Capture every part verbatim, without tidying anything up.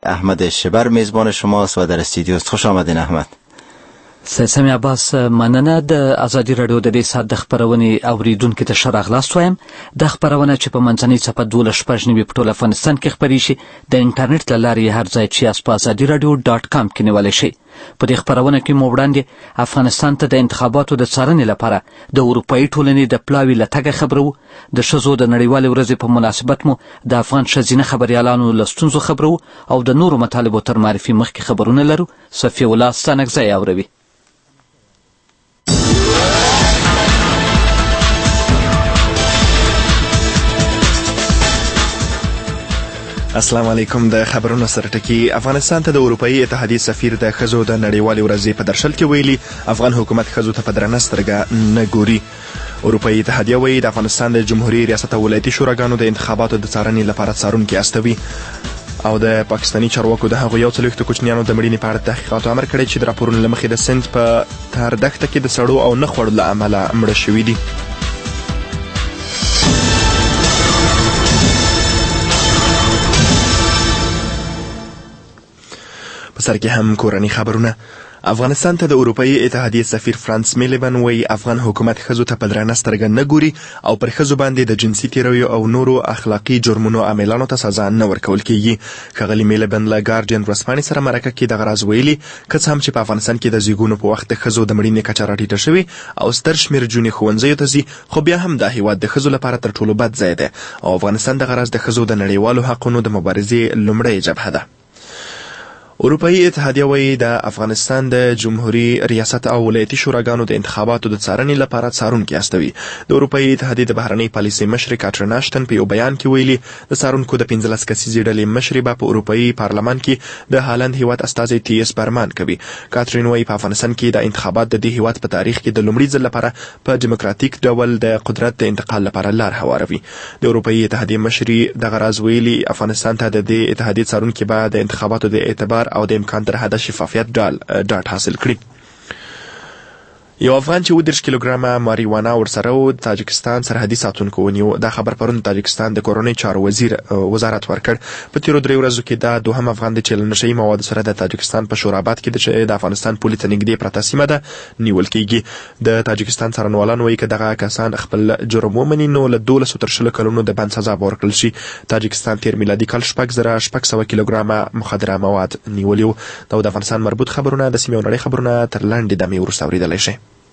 احمد شبر میزبان شماست و در استودیو است. خوش آمدین احمد. سمي عباس، مننه. د ازادي رادیو د دې ساعت د خبرونې اوریدونکو ته ښه راغلاست وایم. د خبرونه چې په منځنۍ څپه دولس شپږ نوي په ټول افغانستان کې خپرې شي، د انټرنیټ له لارې هر ځای چې یاست په ازادي رادیو ډاټ کام کې نیولی شئ. په دې خبرونه کې مو وړاندې افغانستان ته د انتخاباتو د څارنې لپاره د اروپایي ټولنې د پلاوي له تګه خبرو، د ښځو د نړیوالې ورځې په مناسبت مو د افغان ښځینه خبریالانو له ستونزو خبرو او د نورو مطالبو تر معرفي مخکې خبرونه لرو. صفیه الله ستانکزی اوروي. السلام علیکم. د خبرونو سره ټکی. افغانستان ته د اروپایي اتحادیې سفیر د ښځو د نړیوالې ورځې په درشل کې ویلي افغان حکومت ښځو ته په درنه سترګه نه ګوري. اروپایي اتحادیه وایي د افغانستان د جمهوریت ریاست او ولایتي شوراګانو د انتخاباتو د څارنې لپاره څارونکي استوي او د پاکستاني چارواکو د هغو یو څلوېښتو کوچنیانو د مړینې په اړه تحقیقاتو امر کړی چې د راپورونو له مخې د سند په تار دښته کې د سړو او نه خوړو له امله مړه شوي دي. په سر کې هم کورني خبرونه. افغانستان ته د اروپایي اتحادیې سفیر فرانس میلیبن وایي افغان حکومت ښځو ته په درنه سترګه نه ګوري او پر ښځو باندې د جنسي تیرویو او نورو اخلاقي جرمونو عاملانو ته سزا نه ورکول کیږي. ښاغلي میلیبن له ګارډین ورځپاڼې سره مرکه کې دغه راز ویلي که څه هم چې په افغانستان کې د زیږونو په وخت د ښځو د مړینې کچه راټیټه شوې او ستر شمېر جونې ښوونځیو ته ځي، خو بیا هم دا هیواد د ښځو لپاره تر ټولو بد ځای دی او افغانستان دغه راز د ښځو د نړیوالو حقونو د مبارزې لومړۍ جبهه ده. اروپایي اتحادیه وایي د افغانستان د جمهوریت ریاست او ولایتي شوراګانو د انتخاباتو د څارنې لپاره څارونکي استوي. د اروپایي اتحادیې د بهرنۍ پالیسۍ مشرې کاترین اشټن په یو بیان کې ویلي د څارونکو د پنځلس کسیزې ډلې مشري به په اروپایي پارلمان کې د هالند هیواد استازی تیس برمان کوي. کاترین وایي په افغانستان کې د انتخابات د دې هیواد په تاریخ کې د لومړي ځل لپاره په دیموکراتیک ډول د قدرت د انتقال لپاره لار هواروي. د اروپایي اتحادیې مشري دغه راز ویلي افغانستان ته د دې اتحادیې څارونکي به د انتخاباتو د اعتبار او د امکان تر حد شفافیت ډاډ حاصل کړي. یو افغان چې اووه دېرش کیلوګرامه ماریوانا ورسره و د تاجکستان سرحدي ساتونکو ونیو. دا خبر پرون تاجکستان د کورنۍ چارو وزیر وزارت ورکړ. په تیرو درې ورځو کې دا دوهم افغان دی چې له نشهیي موادو سره د تاجکستان په شوراباد کې د افغانستان پولې ته نږدې پرته سیمه ده نیول کیږي. د تاجکستان څارنوالان وایي که دغه کسان خپل جرم ومني نو له دولسو تر شلو کلونو د بند سزا به ورکړل شي. تاجکستان تیر میلادي کال شپږ زره شپږ سوه کیلوګرامه مخدره مواد نیولي وو. دا د افغانستان مربوط خبرونه د سیمې او نړۍ خبرونه تر لنډې دمې وروسته اورېدلی شئ.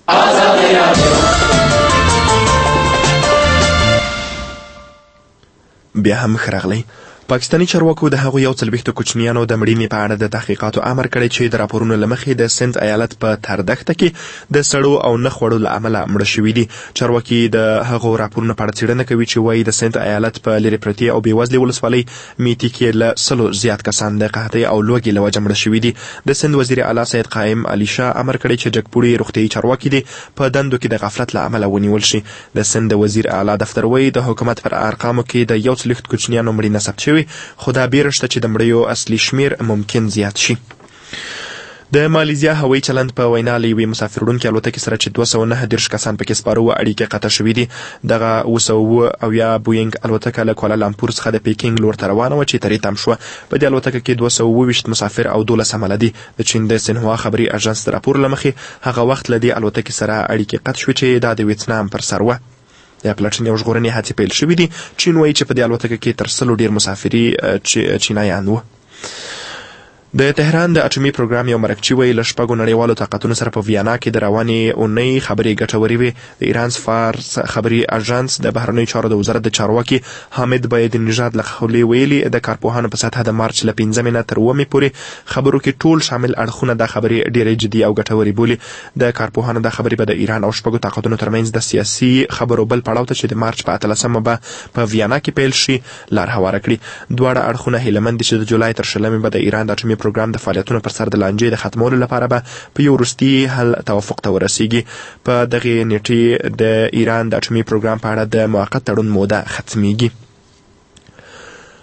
بیا هم ښه راغلی. پاکستاني چارواکو د هغو یو څلوېښتو کوچنیانو د مړینې په اړه د تحقیقاتو امر کړی چې د راپورونو له مخې د سند ایالت په تردښته کې د سړو او نه خوړو له امله مړه شوي دي. چارواکي د هغو راپورونو په اړه څېړنه کوي چې وایي د سند ایالت په لرې پرتې او بېوزلې ولسوالۍ میتي کې له سلو زیات کسان د قحطۍ او لوږې له وجه مړه شوي دي. د سند وزیر اعلی سید قائم علي شاه امر کړی چې جګپوړي روغتیایي چارواکي دي په دندو کې د غفلت له امله ونیول شي. د سند وزیر اعلی دفتر وایي د حکومت پر ارقامو کې د یو څلوېښت کوچنیانو مړینه ثبت شوې، خو دا بیرشته چې د مړیو اصلي شمیر ممکن زیات شي. د مالیزیا هوایي چلند په وینا له یوې مسافر وړونکې الوتکې سره چې دوه سوه نهه دېرش کسان پکې سپاره وو اړیکې قطع شوي دي. دغه اوه سوه اووه اویا بوینګ الوتکه له کوالالامپور څخه د پیکینګ لور ته روانه وه چې ترې تم شوه. په دې الوتکه کې دوه سوه اووه ویشت مسافر او دولس حمله دي. د چین د سینهوا خبري اژانس د راپور له مخې هغه وخت له دې الوتکې سره اړیکې قطع شوې چې دا د ویتنام پر سر وه. د پلټنې او ژغورنې هڅې پیل شوي دي. چین وایي چې په دې الوتکه کې تر سلو ډېر مسافري چینایان وو. د تهران د اټومي پروګرام یو مرکچي وایي له شپږو نړیوالو طاقتونو سره په ویانا کې د روانې اونۍ خبرې ګټورې وې. د ایران فارس خبري اژانس د بهرنیو چارو د وزارت د چارواکي حامد باید نژاد له خولې ویلي د کارپوهانو په سطحه د مارچ له پنځمې نه تر اوومې پورې خبرو کې ټول شامل اړخونه دا خبرې ډېرې جدي او ګټورې بولي. د کارپوهانو دا خبرې به د ایران او شپږو طاقتونو ترمنځ د سیاسي خبرو بل پړاو ته چې د مارچ په اتلسمه به په ویانا کې پیل شي لار هواره کړي. دواړه اړخونه هیلهمند دي چې د جولای تر شلمې به د ایران د اټومي پروګرام د فعالیتونو پر سر د لانجې د ختمولو لپاره به په یو وروستي حل توافق ته ورسیږي. په دغې نیټې د ایران د اټومي پروګرام په اړه د موقت تړون موده ختمیږي.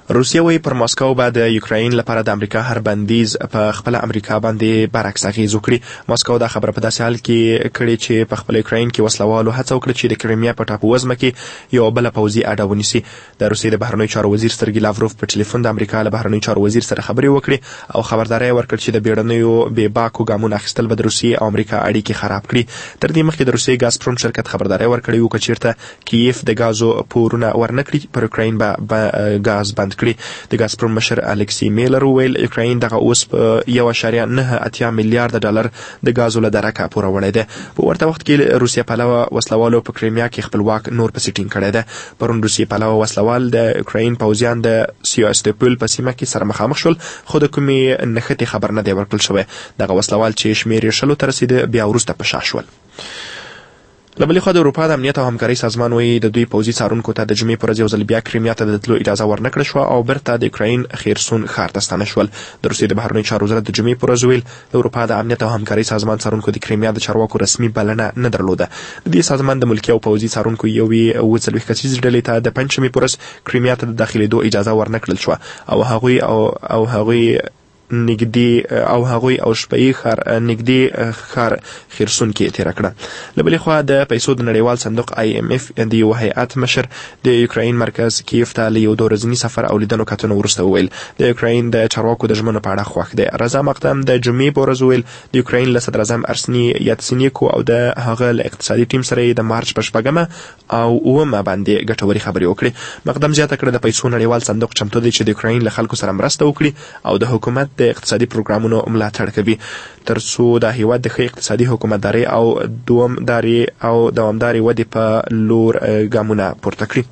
روسیه وایي پر ماسکو به د یوکراین لپاره د امریکا هر بندیز په خپل امریکا باندې برعکس اغیز وکړي. ماسکو دا خبره په داسې حال کې کړې چې په خپل یوکراین کې وسلوالو هڅه وکړه چې د کریمیا په ټاپو وزمه کې یو بل پوځي اډه ونیسي. د روسیې د بهرنیو چارو وزیر سرګي لاوروف په ټلیفون د امریکا له بهرنیو چارو وزیر سره خبرې وکړې او خبرداري ورکړه چې د بیړنیو بې باکو ګامونو اخیستل به د روسیې او امریکا اړیکې خراب کړي. تر دې مخکې د روسیې ګازپروم شرکت خبرداري ورکړې و چې چیرته کیف د غازو پورونه ورنکړي پر یوکراین به غاز بند کړي. د ګازپروم مشر الکسی میلر ویل یوکراین دغه اوس په یو اشاریه نه اتیا میلیارډ ډالر د غازو له درکه پوره وړی دی. په ورته وخت کې روسیه پلوه وسلوالو په کریمیا کې خپلواک نور پسې ټینګ کړی دی. پرون روسیې پلوه وسلوال د یوکراین پوځیان د سیواستوپول په سیمه کې سره مخامخ شول خو د کومې نښتې خبر نه دی ورکړل شوی. دغه وسلوال چې شمېر یې شلو ته رسېده بیا وروسته په شا شول. له بلې خوا د اروپا د امنیت او همکارۍ سازمان وایي د دوی پوځي څارونکو ته د جمعې په ورځ یو ځل بیا کریمیا ته د تلو اجازه ورنکړه شوه او بیرته د یوکراین خیرسون ښار ته ستانه شول. د روسیې د بهرنیو چارو وزارت د جمعې په ورځ ویل د اروپا د امنیت او همکارۍ سازمان څارونکو د کریمیا د چارواکو رسمي بلنه نه درلوده. د دې سازمان د ملکي او پوځي څارونکو یوې اووه څلوېښت کسیزې ډلې ته د پنجشنبې په ورځ کریمیا ته د داخلېدو اجازه ورنکړل شوه او هغوی او او هغوی نږدې او هغوی او شپې خار نږدې خار خیرسون کې تیر کړه. له بلې خوا د پیسو د نړیوال صندوق آی ایم اف د یو هیئت مشر د یوکراین مرکز کیف ته له یو دوه ورځني سفر او لیدنو کتنو وروسته وویل د یوکراین د چارواکو د ژمنو په اړه خوښ دی. رضا مقدم د جمعې په ورځ ویل د یوکراین له صدر اعظم ارسني یاتسینیکو او د هغه له اقتصادي ټیم سره د مارچ په شپږمه او اوومه باندې ګټورې خبرې وکړې. مقدم زیاته کړه د پیسو نړیوال صندوق چمتو دی چې د یوکراین له خلکو سره مرسته وکړي او د حکومت د اقتصادي پروګرامونو ملاتړ کوي ترڅو د هیواد د ښه اقتصادي حکومتداري او دوامداري او دوامداري ودې په لور ګامونه پورته کړي.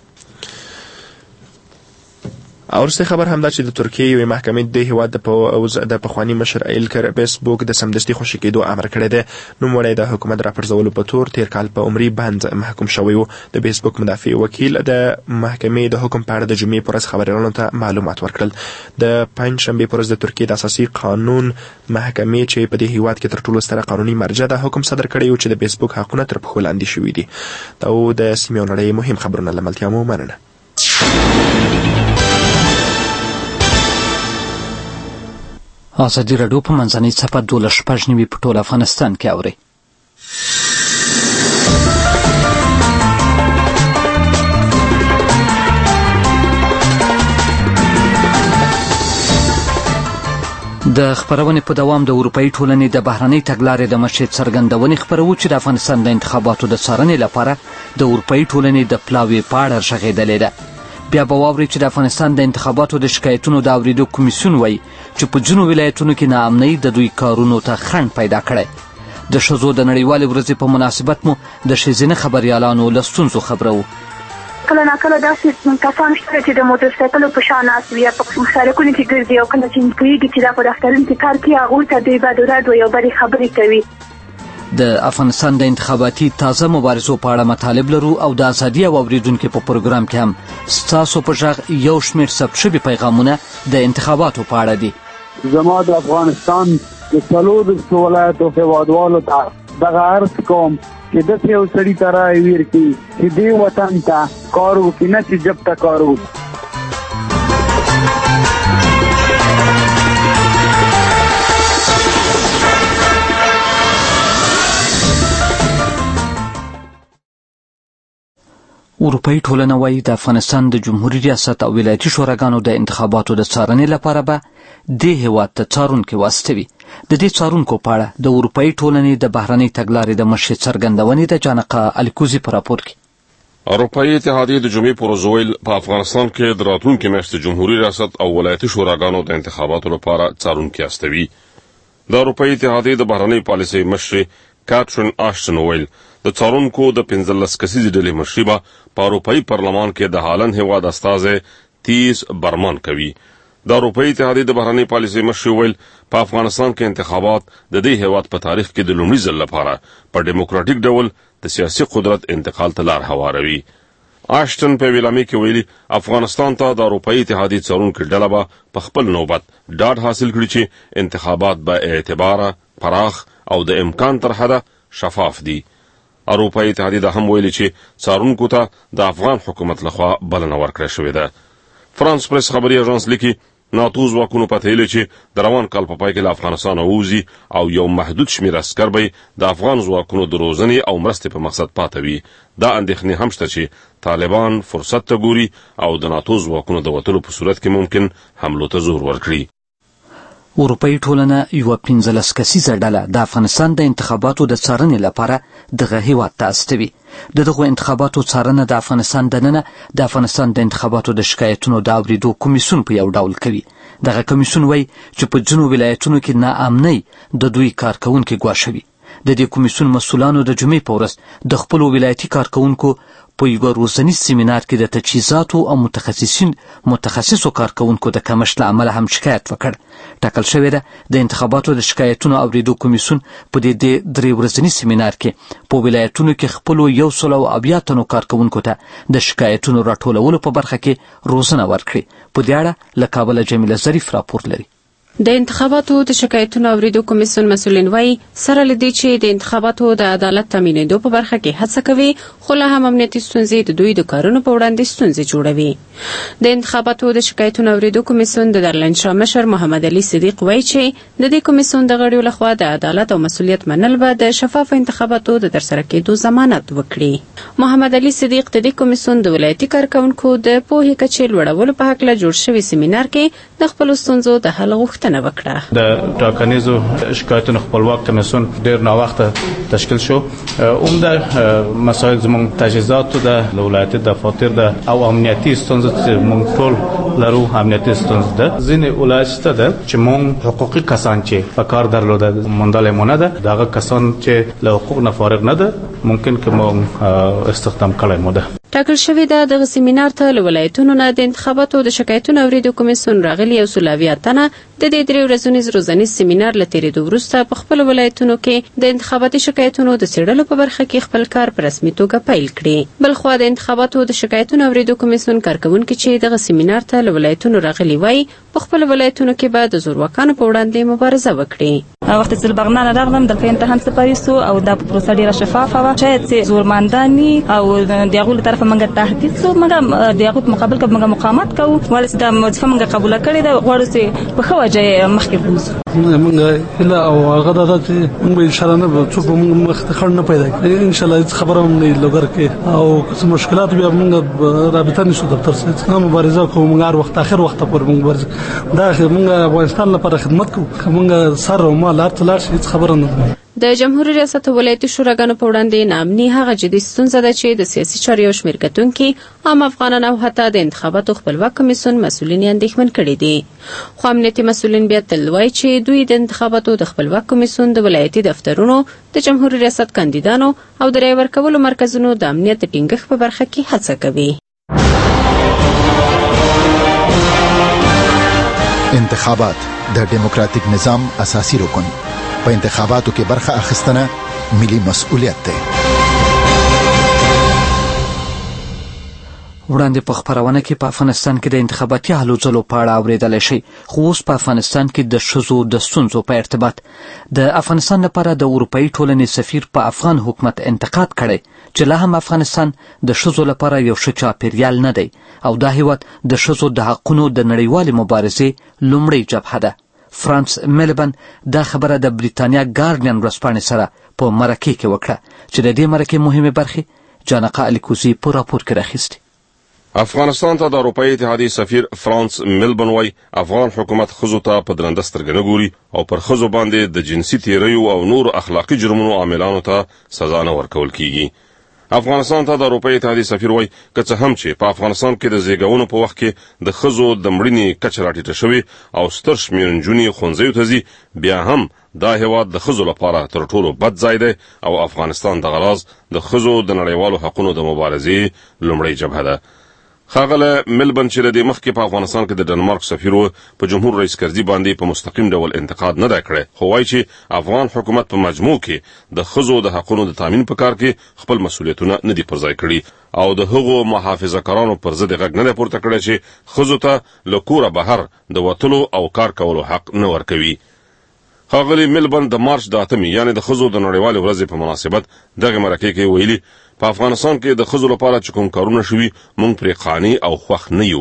او وروستی خبر همدا چې د ترکیې یوې محکمې د هیواد د پوځ د پخواني مشر ایلکر فیسبوک د سمدستي خوشي کېدو امر کړی دی. نوموړی د حکومت راپرځولو په تور تیر کال په عمري بند محکوم شوی و. د فیسبوک مدافع وکیل د محکمې د حکم په اړه د جمعې په ورځ خبریالانو ته معلومات ورکړل. د پنجشنبې په ورځ د ترکیې د اساسي قانون محکمې چې په دې هیواد کې تر ټولو ستره قانوني مرجع ده حکم صدر کړی و چې د فیسبوک حقونه تر پښو لاندې شوي دي. دا د سیمې او نړۍ مهم خبرونه له ملتیا مو مننه. ازادي راډیو په منځنۍ څپه دولس شپږ نوي په ټول افغانستان کې اوري. د خبرونې په دوام د اروپایي ټولنې د بهرنۍ تګلارې د مشر څرګندونې خبرو چې د افغانستان د انتخاباتو د څارنې لپاره د اروپایي ټولنې د پلاوي په اړه غږېدلې ده. بیا به واورئ چې د افغانستان د انتخاباتو د شکایتونو د اورېدو کمیسیون وایي چې په ځینو ولایتونو کې ناامنۍ د دوی کارونو ته خنډ پیدا کړی. د ښځو د نړیوالې ورځې په مناسبت مو د ښځینه خبریالانو له ستونزو خبرو. کله ناکله داسې کسان شته چې د موټر سایکلو په شا ناست وي یا په سړکونو کې ګرځي او کله چې پوهېږي چې دا په دفترونو کې کار کوي هغوی ته دوی بد ورځ وایي او بدې خبرې کوي. د افغانستان د انتخاباتي تازه مبارزو په اړه مطالب لرو او د ازادي او اوریدونکو په پروګرام کې هم ستاسو په غږ یو شمېر ثبت شوي پیغامونه د انتخاباتو په اړه دي. زما د افغانستان د څلورو ولایتو هېوادوالو ته دغه عرض کوم چې داسې یو سړي ته رایې ورکړي چې دې وطن ته کار وکړي نه چې جب ته کار وکړي. اروپایي ټولنه وایي د افغانستان د جمهوري ریاست او ولایتي شوراګانو د انتخاباتو د څارنې لپاره به دې هېواد ته څارونکي واستوي. د دې څارونکو په اړه د اروپایي ټولنې د بهرنۍ تګلارې د مشر څرګندونې د جانقه الکوزي په راپور کې اروپایي اتحادیې د جمعې په ورځ ویل په افغانستان کې د راتلونکي میاشتې جمهوري ریاست او ولایتي شوراګانو د انتخاباتو لپاره څارونکي استوي. د اروپایي اتحادیې د بهرنۍ پالیسۍ مشر کاترین آشټن ویل د څارونکو د پنځلس کسیزې ډلې مشري به په اروپایي پارلمان کې د هالند هېواد استازی تیز برمان کوي. د اروپایي اتحادیې د بهرنۍ پالیسۍ مشر ویل په افغانستان کې انتخابات د دې هېواد په تاریخ کې د لومړي ځل لپاره په ډیموکراټیک ډول د سیاسي قدرت انتقال ته لار هواروي. آشټن په ویلامې کې ویلي افغانستان ته د اروپایي اتحادیې څارونکو ډله به په خپل نوبت ډاډ حاصل کړي چې انتخابات به اعتباره پراخ او د امکان تر حده شفاف دي. اروپایي اتحادیې دا هم ویلي چې څارونکو ته د افغان حکومت لخوا بلنه ورکړه شوې ده. فرانس پریس خبري اژانس لیکي ناتو ځواکونو پته لري چې د روان کال په پای کې له افغانستان ووځي او یو محدود شمېر عسکر به د افغان ځواکونو د روزنې او مرستې په مقصد پاتې وي. دا اندېښنې هم شته چې طالبان فرصت ته ګوري او د ناتو ځواکونو د وتلو په صورت کې ممکن حملو ته زور ورکړي. اروپایي ټولنه یوه پنځلس کسیزه ډله د افغانستان د انتخاباتو د څارنې لپاره دغه هیواد ته استوي. د دغو انتخاباتو څارنه د افغانستان دننه د افغانستان د انتخاباتو د شکایتونو د اورېدو کمیسیون په یو ډول کوي. دغه کمیسیون وایي چې په ځینو ولایتونو کې ناامنۍ د دوی کارکوونکي ګواښوي. د دې کمیسیون مسؤلانو د جمعې په ورځ د خپلو ولایتي کارکوونکو په یوه روزنیز سیمینار کې د تجهیزاتو او متخصصین متخصصو کارکوونکو د کمښت له امله هم شکایت وکړ. ټاکل شوې ده د انتخاباتو د شکایتونو اورېدو کمیسیون په دې درې ورځني سیمینار کې په ولایتونو کې خپلو یو سل او اویا تنو کارکوونکو ته د شکایتونو راټولولو په برخه کې روزنه ورکړي. په دې اړه له کابله جمیله ظریف راپور لري. د انتخاباتو د شکایتونو اوریدو کمیسیون مسؤلین وایي سره لدی چې د انتخاباتو د عدالت تامینېدو په برخه کې هڅه کوي، خو له هم امنیتي ستونزې د دوی د کارونو په وړاندې ستونزې جوړوي. د انتخاباتو د شکایتونو اوریدو کمیسیون د درلنشا مشر محمد علي صدیق وایي چې د دې کمیسیون د غړیو لخوا د عدالت او مسؤلیت منل به د شفاف انتخاباتو د ترسره کېدو ضمانت وکړي. محمد علي صدیق د دې کمیسیون د ولایتي کارکوونکو د پوهې کچې لوړولو په هکله جوړ شوي سیمینار کې د خپلو ستونزو د حل غوښتنه وکړه. د ټاکنیزو شکایتونو خپلواک کمیسیون ډېر ناوخته تشکیل شو. عمده مسایل زموږ تجهیزاتو د ولایتي دفاتر د او امنیتي ستونزې چې موږ ټول لرو امنیتي ستونزې ده. ځینې ولایت ته ده چې موږ حقوقي کسان چې په کار درلوده موندلې مو نه ده، دغه کسان چې له حقوق نه فارغ نه ده ممکن که موږ استخدام کړی مو ده. ټاکل شوې ده دغه سیمینار ته له ولایتونو نه د انتخاباتو د شکایتونو اوریدو کمیسیون راغلي یو سل اویا تنه د دې درې ورځنیز روزنیز سیمینار له تېرېدو وروسته په خپلو ولایتونو کې د انتخاباتي شکایتونو د څېړلو په برخه کې خپل کار په رسمي توګه پیل کړي. بلخوا د انتخاباتو د شکایتونو اوریدو کمیسیون کارکوونکي چې دغه سیمینار ته له ولایتونو راغلي وایي په خپلو ولایتونو کې به د زورواکانو په وړاندې مبارزه وکړي. وقتی چې بغنان راغلم دلته امتحان سپاري سو او دا پروسه ډیره شفافه وه، شاید چې زورمنداني او د هغوی له طرفه موږ تهدید سو، موږ د هغوی په مقابل کې موږ مقاومت کوو. غواړو چې دا وظیفه موږ قبوله کړې ده، غواړو چې په ښه وجه یې مخکې بوځو. موږ هیله او هغه دا ده چې موږ به انشاءالله نه به څوک به موږ مخ ته خنډ نه پیدا کړي. انشاءالله هېڅ خبره هم نه لګر کې او که څه مشکلات بیا موږ رابطه نیسو دفتر سره څنګه مبارزه کوو. موږ هر وخت اخر وخت پورې موږ مبارزه دا موږ افغانستان لپاره خدمت کوو. که موږ سر او مال هر څه لاړ شي هېڅ خبره نه ده. د جمهوریت ریاست ولایتي شوراګانو په وړاندې ناامني هغه جدي ستونزه ده چې د سیاسي چارو یو شمېر کتونکي عام افغانان او حتی د انتخاباتو خپلواک کمیسیون مسؤلین یې اندېښمن کړي دي. خو امنیتي مسؤلین بیا تل وایي چې دوی د انتخاباتو د خپلواک کمیسیون د ولایتي دفترونو د جمهوریت ریاست کاندیدانو او د رایې ورکولو مرکزونو د امنیت د ټینګښت په برخه کې هڅه کوي. انتخابات د دیموکراتیک نظام اساسي رکن. په انتخاباتو کې برخه اخیستنه ملي مسؤلیت دی. وړاندې په خپرونه کې په افغانستان کې د انتخاباتي هلو ځلو په اړه اورېدلی شي، خو اوس په افغانستان کې د ښځو د ستونزو په ارتباط د افغانستان لپاره د اروپایي ټولنې سفیر په افغان حکومت انتقاد کړی چې لا هم افغانستان د ښځو لپاره یو ښه چاپېریال نه دی او دا هیواد د ښځو د حقونو د نړیوالې مبارزې لومړۍ جبهه ده. فرانس ملبن دا خبره د بریتانیا ګارډین ورځپاڼې سره په مرکې کې وکړه چې د دې مرکې مهمې برخې جانقه الیکوزي په راپور کې راخیستې. افغانستان ته د اروپایي اتحادیې سفیر فرانس ملبن وایي افغان حکومت ښځو ته په درنده سترګه نه ګوري او پر ښځو باندې د جنسي تیریو او نور اخلاقي جرمونو عاملانو ته سزا نه ورکول کیږي. افغانستان ته د اروپایي اتحادیې سفیر وایي که څه هم چې په افغانستان کې د زیږونو په وخت کې د ښځو د مړینې کچه راټیټه شوې او ستر شمېر نجونې ښوونځیو ته ځي، بیا هم دا هیواد د ښځو لپاره تر ټولو بد ځای دی او افغانستان دغه راز د ښځو د نړیوالو حقونو د مبارزې لومړۍ جبهه ده. ښاغلی ملبن چې له دې مخکې په افغانستان کې د ډنمارک سفیر و په جمهور رئیس کرزي باندې په مستقیم ډول انتقاد نه دی کړی، خو وایي چې افغان حکومت په مجموع کې د ښځو د حقونو د تامین په کار کې خپل مسؤلیتونه نه دي پر ځای کړي او د هغو محافظه کارانو پر ضد غږ نه دی پورته کړی چې ښځو ته له کوره بهر د وتلو او کار کولو حق نه ورکوي. ښاغلی ملبن د مارچ د اتمې یعنې د ښځو د نړیوالې ورځې په مناسبت دغه مرکې کې ویلي په افغانستان کې د ښځو لپاره چې کوم کارونه شوي موږ پرې قانع او خوښ نه یو.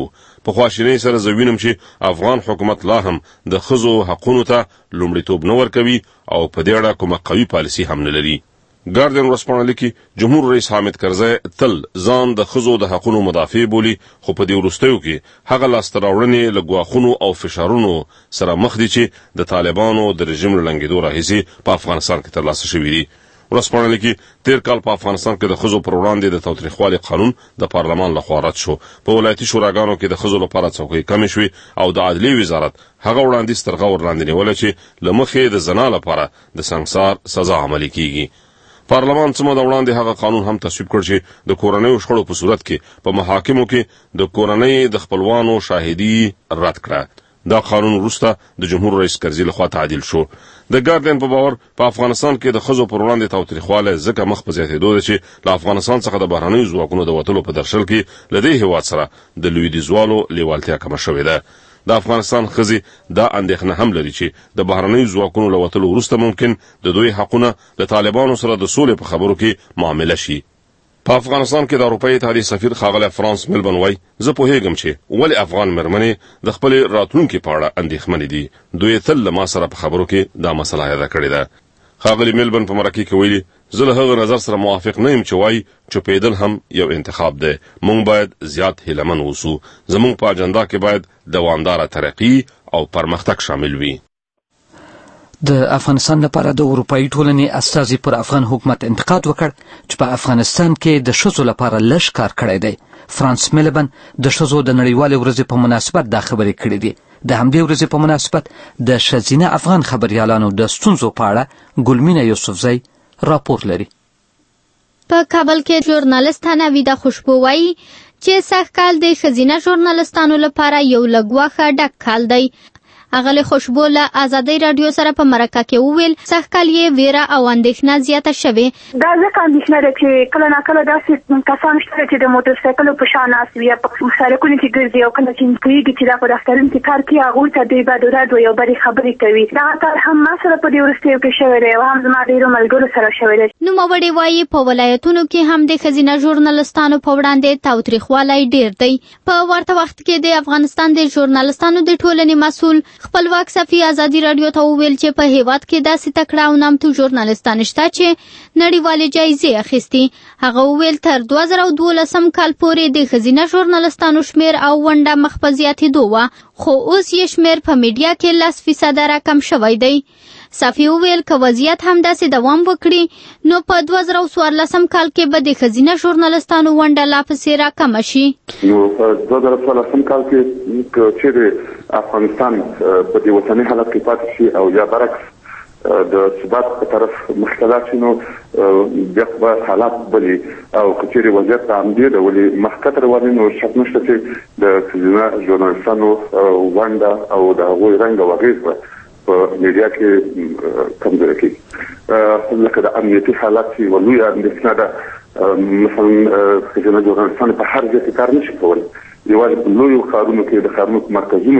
په خواشینۍ سره زه وینم چې افغان حکومت لا هم د ښځو حقونو ته لومړیتوب نه ورکوي او په دې اړه کومه قوي پالیسي هم نه لري. ګارډین ورسپانه لیکي جمهور رئیس حامد کرزی تل ځان د ښځو د حقونو مدافع بولي، خو په دې وروستیو کې هغه لاسته راوړنې له ګواښونو او فشارونو سره مخ دي چې د طالبانو د رژیم له لنګېدو راهیسې په افغانستان کې ترلاسه شوي دي. ورسپانه لیکي تیر کال په افغانستان کې د ښځو پر وړاندې د تاوتریخوالي قانون د پارلمان لخوا رد شو. په ولایتي شوراګانو کې د ښځو لپاره څوکۍ کمې شوې او د عدلیې وزارت هغه وړاندیز تر غور لاندې نیولی چې له مخې د زنا لپاره د سنګسار سزا عملي کیږي. پارلمان څه موده وړاندې هغه قانون هم تصویب کړ چې د کورنیو شخړو په صورت کې په محاکمو کې د کورنۍ د خپلوانو شاهدي رد کړه. دا قانون وروسته د جمهور رئیس کرزي لخوا تعدیل شو. د ګارډین په باور په افغانستان کې د ښځو پر وړاندې تاوتریخوالی ځکه مخ په زیاتېدو ده چې له افغانستان څخه د بهرنیو ځواکونو د وتلو په درشل کې له دې هېواد سره د لویدیځوالو لیوالتیا کمه شوې ده. د افغانستان ښځې دا اندېښنه هم لري چې د بهرنیو ځواکونو له وتلو وروسته ممکن د دوی حقونه له طالبانو سره د سولې په خبرو کې معامله شي. په افغانستان کې د اروپایي اتحادیې سفیر ښاغلی فرانس ملبن وایي زه پوهیږم چې ولې افغان مېرمنې د خپلې راتلونکي په اړه اندېښمنې دي. دوی تل له ما سره په خبرو کې دا مسله یاده کړې ده. ښاغلي ملبن په مرکې کې ویلي زه له هغه نظر سره موافق نه یم چې وایي چوپېدل هم یو انتخاب دی. موږ باید زیات هیلهمن اوسو. زموږ په اجنډا کې باید دوامداره ترقي او پرمختګ شامل وي. د افغانستان لپاره د اروپایي ټولنې استازي پر افغان حکومت انتقاد وکړ چې په افغانستان کې د ښځو لپاره لږ کار کړی دی. فرانس ملبن د ښځو د نړیوالې ورځې په مناسبت دا خبرې کړې دي. د همدې ورځې په مناسبت د ښځینه افغان خبریالانو د ستونزو په اړه ګلمینه یوسفزۍ راپور لري. په کابل کې ژورنالستانه ویده خوشبو وایي چې سږکال د ښځینه ژورنالستانو لپاره یو له ګواښه ډک کال دی. اغلی خوشبو له ازادۍ راډیو سره په مرکه کې وویل سږکال یې ویره او اندېښنه زیاته شوې. دا ځکه اندېښنه ده چې کله ناکله داسې کسان شته چې د موټر سایکلو په شا ناست وي یا په سړکونو کې ګرځي او کله چې پوهېږي چې دا په دفترونو کې کار کوي هغوی ته دوی بعد ورځ یو بلې خبرې کوي. دغه کار هم ما سره په دې وروستیو کې شوی دی او هم زما ډېرو ملګرو سره شوی دی. نوموړې وایي په ولایتونو کې هم د ښځینه ژورنالستانو په وړاندې تاوتریخوالی ډېر دی. په ورته وخت کې د افغانستان د ژورنالستانو د ټولنې مسؤل خپلواک صفي ازادي راډیو ته وویل چې په هیواد کې داسې تکړه او نامتو ژورنالستان شته چې نړیوالې جایزې اخیستي. هغه وویل تر دوه زره دولسم کال پورې د ښځینه ژورنالستانو شمېر او ونډه مخ په زیاتېدو وه، خو اوس یې شمېر په میډیا کې لس فیصده راکم شوی دی. صافي وویل که وضعیت همداسې دوام وکړي نو په دوه زره څوارلسم کال کې به د ښځینه ژورنالستانو ونډه لا پسې راکمه شي. نو په دوه زره څوارلسم کال کې که چیرې افغانستان په دې وطني حالت کې پاتې شي او یا برعکس د ثبات په طرف مختلف شي نو بیا به حالات بلي او که چیرې وضعیت په همدې ډول مخکته روان وي نو شک نشته چې د ښځینه ژورنالستانو ونډه او د هغوی رنګ او اغېز به په میډیا کې کمزورې کېږي. لکه د امنیتي حالات چې یوه لویه اندېښنه ده، مثلا ښځینه ژورنالستان په هر ځای کې کار نشي کولی. یوازې په لویو ښارونو کې د ښارونو په مرکزونو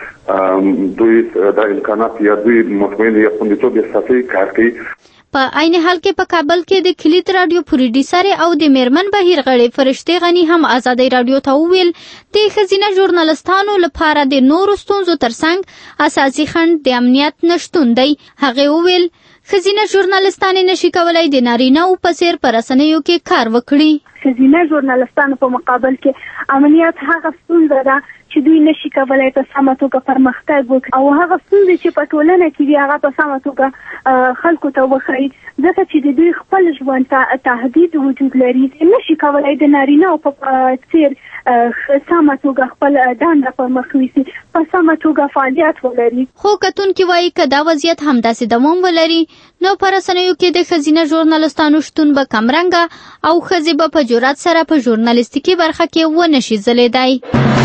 کې دوی دا امکانات یا دوی مطمئن یا خوندیتوب احساسوي کار کوي. په عین حال کې په کابل کې د کلید راډیو پروډیوسر او د میرمن بهیر غړې فرشتې غني هم ازادۍ راډیو ته وویل د ښځینه ژورنالستانو لپاره د نورو ستونزو ترڅنګ اساسي خنډ د امنیت نشتون دی. هغې وویل ښځینه ژورنالستانې نشي کولی د نارینه‌و په څېر په رسنیو کې کار وکړي. ښځینه ژورنالستانو په مقابل کې امنیت هغه ستونزه ده چې دوی نشي کولی په سمه توګه پرمختګ وکړي او هغه ستونزې چې په ټولنه کې دي هغه په سمه توګه خلکو ته وښایي، ځکه چې د دوی خپل ژوند ته تهدید وجود لري. نشي کولی د نارینه‌و په څېر سمه توګه خپل دنده پر مخ یوسي، په سمه توګه فعالیت ولري. خو کتونکي وایي که دا وضعیت همداسې دوام ولري نو په رسنیو کې د ښځینه ژورنالستانو شتون به کمرنګه او ښځې به په جرأت سره په ژورنالیستیکي برخه کې ونشي ځلېدی.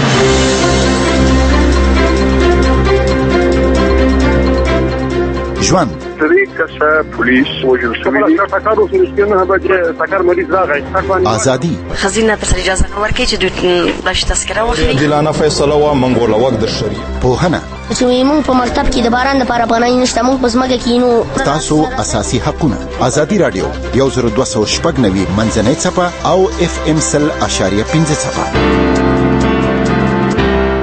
ژوند درې کسه پولیس وژل شوي دي. ټکر اوس نږدې نهه بجې ټکر مریض راغی. ازادي ښځینه ته سره اجازه نه ورکوي چې دوی داسې تذکره واخلي. عادلانه فیصله وه منګول وک در شري. پوهنه چې موږ په مکتب کې د باران لپاره پناه نشته، موږ په ځمکه کې نو تاسو اساسي حقونه. ازادي راډیو یو زر دوه سوه شپږ نوي منځنۍ څپه او اف ام سل اشاریه پنځه څپه.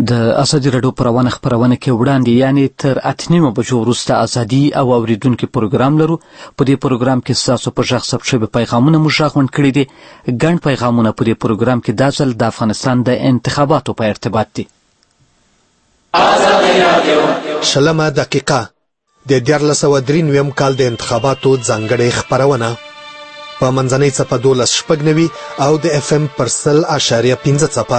د ازادي راډیو په روانه خپرونه کې وړاندې یعنی تر اتنیمه بجو وروسته ازادي او اوریدونکو پروګرام لرو. په دې پروګرام کې ستاسو په ژغ ثبت شوي پیغامونه موږ غونډ کړي دي. ګڼ پیغامونه په دې پروګرام کې دا ځل د افغانستان د انتخاباتو په ارتباط دي. شلمه دقیقه د دیارلس سوه درې نویم کال د انتخاباتو ځانګړې خپرونه په منځنۍ څپه دولس شپږ نوي او د اف ام پر سل اشاریه پنځه څپه.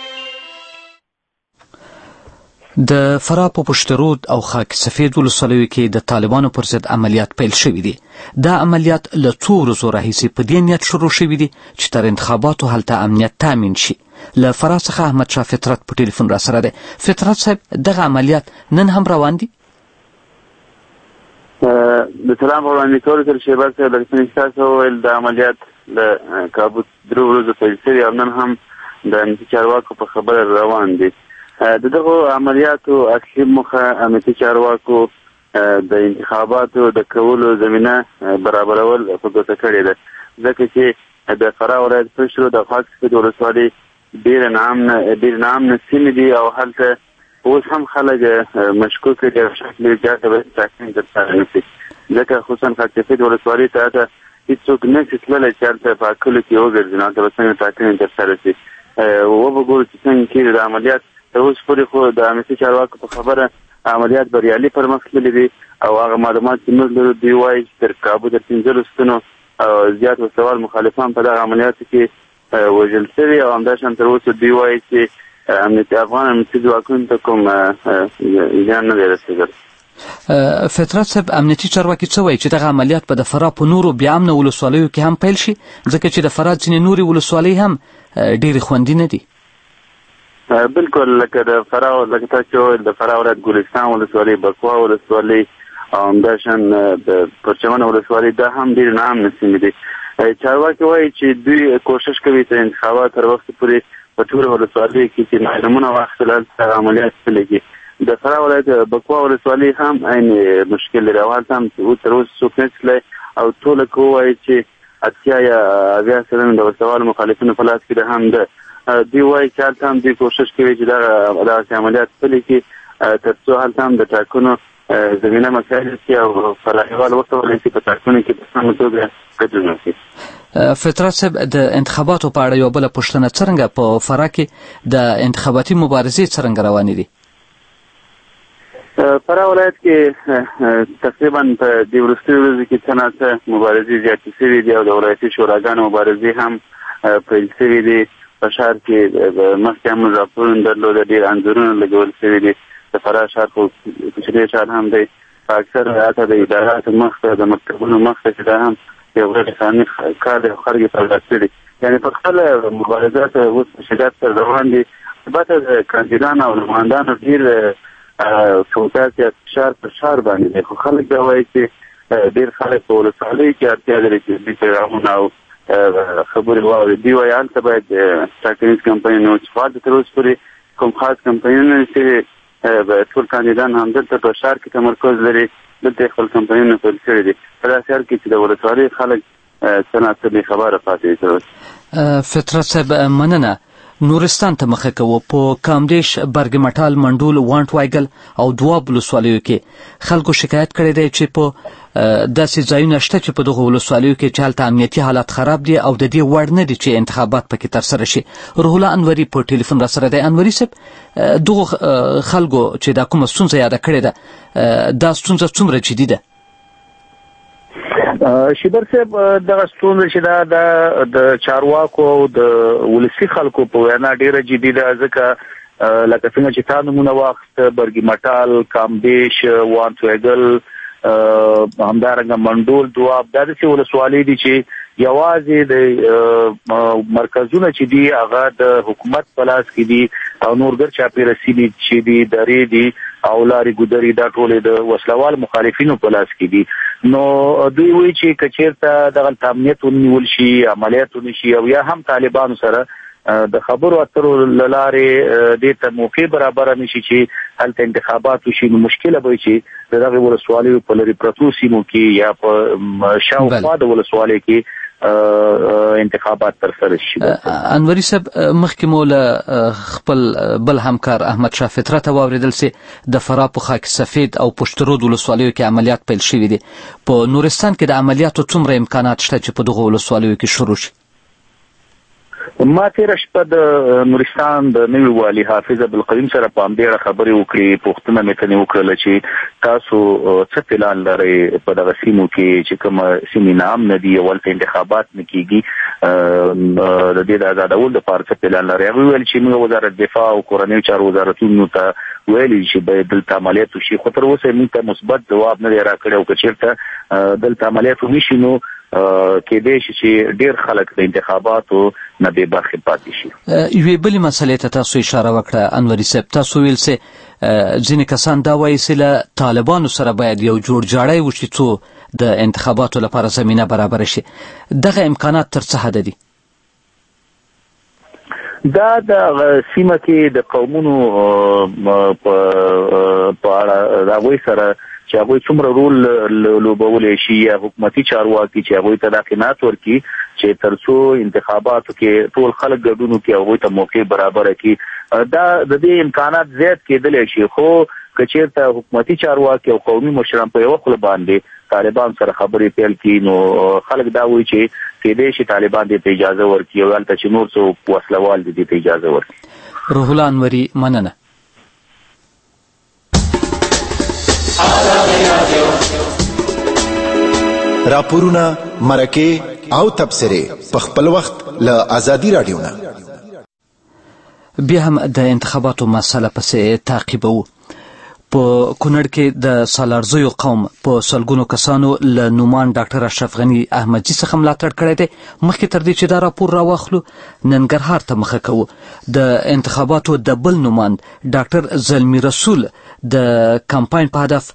د فراه په پشت رود او خاک سفید ولسوالیو کې د طالبانو پر ضد عملیات پیل شوي دي. دا عملیات له څو ورځو راهیسې په دې نیت شروع شوي دي چې تر انتخاباتو هلته امنیت تامین شي. له فراه څخه احمد شاه فطرت په ټلیفون را سره دی. فطرت صاحب، دغه عملیات نن هم روان دي؟ د سلام په وړاندې کولو سره شهباز صاحب لکه څنګه چې تاسو وویل د عملیات له کابو درې ورځو پیل شوي او نن هم د امنیتي چارواکو په خبره روان دي. د دغو عملیاتو اصلي موخه امنیتي چارواکو د انتخاباتو د کولو زمینه برابرول په ګوته کړې ده، ځکه چې د فراه ولایت پشت رود او خاک سفید ولسوالۍ ډېرې ناامنه ډېرې ناامنه سیمې دي او هلته اوس هم خلک مشکوک دي او شک لري چې هلته به ټاکنې ترسره نه شي، ځکه خصوصا خاک سفید ولسوالۍ ته هلته هېڅوک نه شي تللی چې هلته په کلو کې وګرځي، نو هلته به څنګه ټاکنې ترسره شي. وبګورو چې څنګه کېږي د عملیات. تر اوسه پورې خو د امنیتي چارواکو په خبره عملیات بریالي پرمخ تللي دي او هغه معلومات چې موږ لرو دوی وایي چې تر کابو د پنځلسو ستنو زیات وسوال مخالفان په دغه عملیاتو کې وژل شوي او همداشان تر اوسه دوی وایي چې امنیتي افغان امنیتي ځواکونو ته کوم زیان نه دی رسېدلی. فطرت صاحب، امنیتي چارواکي څه وایي چې دغه عملیات به د فراه په نورو بیا امنه ولسوالیو کې هم پیل شي، ځکه چې د فراه ځینې نورې ولسوالۍ هم ډېرې خوندي نه دي؟ بالکل، لکه د فراه لکه تاسو وویل د فراه ولایت ګلستان ولسوالۍ، بکوا ولسوالۍ او همداشان د پرچمن ولسوالۍ دا هم ډېرې ناامنه سیمې دي. چارواکي وایي چې دوی کوشش کوي چې انتخابات تر وخته پورې په ټوله ولسوالیو کې چې معلومونه واخیستل هلته عملیات پیل کړي. د فراه ولایت بکوا ولسوالۍ هم عین مشکل لري او هلته هم تر اوسه څوک نه تللی او ټوله که ووایي چې اتیا یا اویا سلنه د وسوالو مخالفینو په لاس کې ده هم ده. دوی وایي چې هلته هم دوی کوشش کوي چې دغسې عملیات پلي کړي تر څو هلته هم د ټاکنو زمینه مسایل شي او فرهیوال وکولی شي په ټاکنو کې په سمه توګه ګډون وکړي. فطرت صاحب، د انتخاباتو په اړه یوه بله پوښتنه، څرنګه په فراه کې د انتخاباتي مبارزې څرنګه روانې دي؟ فراه ولایت کې تقریبا په دې وروستیو ورځو کې څه ناڅه مبارزې زیاتې شوې دي او د ولایتي شوراګانو مبارزې هم پیل شوې دي. په ښار کې مخکې هم راپورونه درلوده، ډېر انځورونه لګول شوي دي. د فراه ښار خو کوچنی ښار هم دی، په اکثر حتی د اداراتو مخ ته د مکتبونو مخ ته چې دا هم یو غیر قانوني کار دی او خلک یې پیدا کړي. یعنې په خپله مبارزات اوس په شدت سره روان دي. البته د کاندیدانو او نمایندانو ډېر فوکس یا فشار په ښار باندې دی، خو خلک دا وایي چې ډېر خلک په ولسوالیو کې اړتیا لري چې دوی پیغامونه او خبرې واوري. دوی وایي هلته باید ټاکنیز کمپاینونه چې فعال تر اوسه پورې کوم خاص کمپاینونه شوي، ټول کاندیدان همدلته په ښار کې تمرکز لري، دلته خپل کمپاینونه پیل کړي دي. په داسې حال کې چې د ولسوالۍ خلک څه ناڅه بې خبره پاتې دي. فطرت صاحب، مننه. نورستان ته مخه کوو. په کامدیش، برګمټال، منډول، وانټ وایګل او دواب ولسوالیو کې خلکو شکایت کړی دی چې په داسې ځایونه شته چې په دغو ولسوالیو کې چې هلته امنیتي حالات خراب دي او د دې وړ نه دي چې انتخابات پکې ترسره شي. روح الله انوري په ټلیفون را سره دی. انوري صاحب، دغو خلکو چې دا کومه ستونزه یاده کړې ده، دا ستونزه څومره جدي ده؟ شیبر صاحب، دغه ستونزه چې دا د چارواکو او د ولسي خلکو په وینا ډیره جدي ده، ځکه لکه څنګه چې تا نومونه واخیست، برګمټال، کامدیش، وانټ وایګل، همدارنګه منډول، دواب، دا داسې ولسوالۍ دي چې یوازې د مرکزونه چې دي هغه د حکومت په لاس کې دي او نورګر چاپېره سیمې چې دي، درې دي او لارې ګودرې، دا ټولې د وسلوال مخالفینو په لاس کې دي. نو دوی وایي چې که چېرته دغلته امنیت ونیول شي، عملیات ونشي او یا هم طالبانو سره د خبرو اترو له لارې دې ته موقع برابره نه شي چې هلته انتخابات وشي، نو مشکله به وي چې د دغې ولسوالیو په لرې پرتو سیمو کې یا په شاوخوا د ولسوالیو کې انتخابات تر سره شي. انوري صاحب مخکې مو له خپل بل همکار احمد شاه فطرت واوریدل چې د فراه په خاک سفید او پشت رود ولسوالیو کې عملیات پیل شوي دي. په نورستان کې د عملیاتو څومره امکانات شته چې په دغو ولسوالیو کې شروع شي؟ ما تیر شپه د نورستان د نوي والي حافظ عبدالقدیم سره په همدې خبرې وکړې. پوښتنه مې ترې وکړله چې تاسو څه پلان لرئ په دغه سیمو کې چې کومه سیمې نام نه دي او هلته انتخابات نه کېږي، د دې د ازادولو دپاره څه پلان لرئ؟ هغوی ویل چې موږ وزارت دفاع او کورنیو چارو وزارتونو ته ویلي چې باید دلته عملیات وشي، خو تر اوسه موږ ته مثبت ځواب نه دی راکړی او که چېرته دلته عملیات وشي نو کېدای شي چې ډېر خلک د انتخاباتو نه بې برخې پاتې شي. یوې بلې مسلې ته تاسو اشاره وکړه انوري صاحب، تاسو ویل چې ځینې کسان دا وایي چې له طالبانو سره باید یو جوړجاړی وشي څو د انتخاباتو لپاره زمینه برابره شي. دغه امکانات تر څه حده دي؟ دا د سیمه کې د قومونو په اړه د هغوی سره چې هغوی څومره رول لوبولی شي یا حکومتي چارواکي چې هغوی ته دا قناعت ورکړي چې تر څو انتخاباتو کې ټول خلک ګډون وکړي هغوی ته موقع برابره کړي، دا د دې امکانات زیات کېدلی شي. خو که چېرته حکومتي چارواکي او قومي مشران په یوه خوله باندې طالبان سره خبرې پیل کړي نو خلک دا وایي چې کېدای شي طالبان دې ته اجازه ورکړي او هلته چې نور څه وسلوال دي دې ته اجازه ورکړي. روح الله انوري، مننه. راپورونه، مرکې او تبصرې په خپل وخت له ازادي راډیو نه. بیا هم د انتخاباتو مسله پسې تعقیبوو. په کونړ کې د سالارزیو قوم په سلګونو کسانو له نومان ډاکټر اشرف غني احمدجي څخه ملاتړ کړی دی. مخکې تر دې چې دا راپور راواخلو ننګرهار ته مخه کوو. د انتخاباتو د بل نوماند ډاکټر زلمي رسول د کمپاین په هدف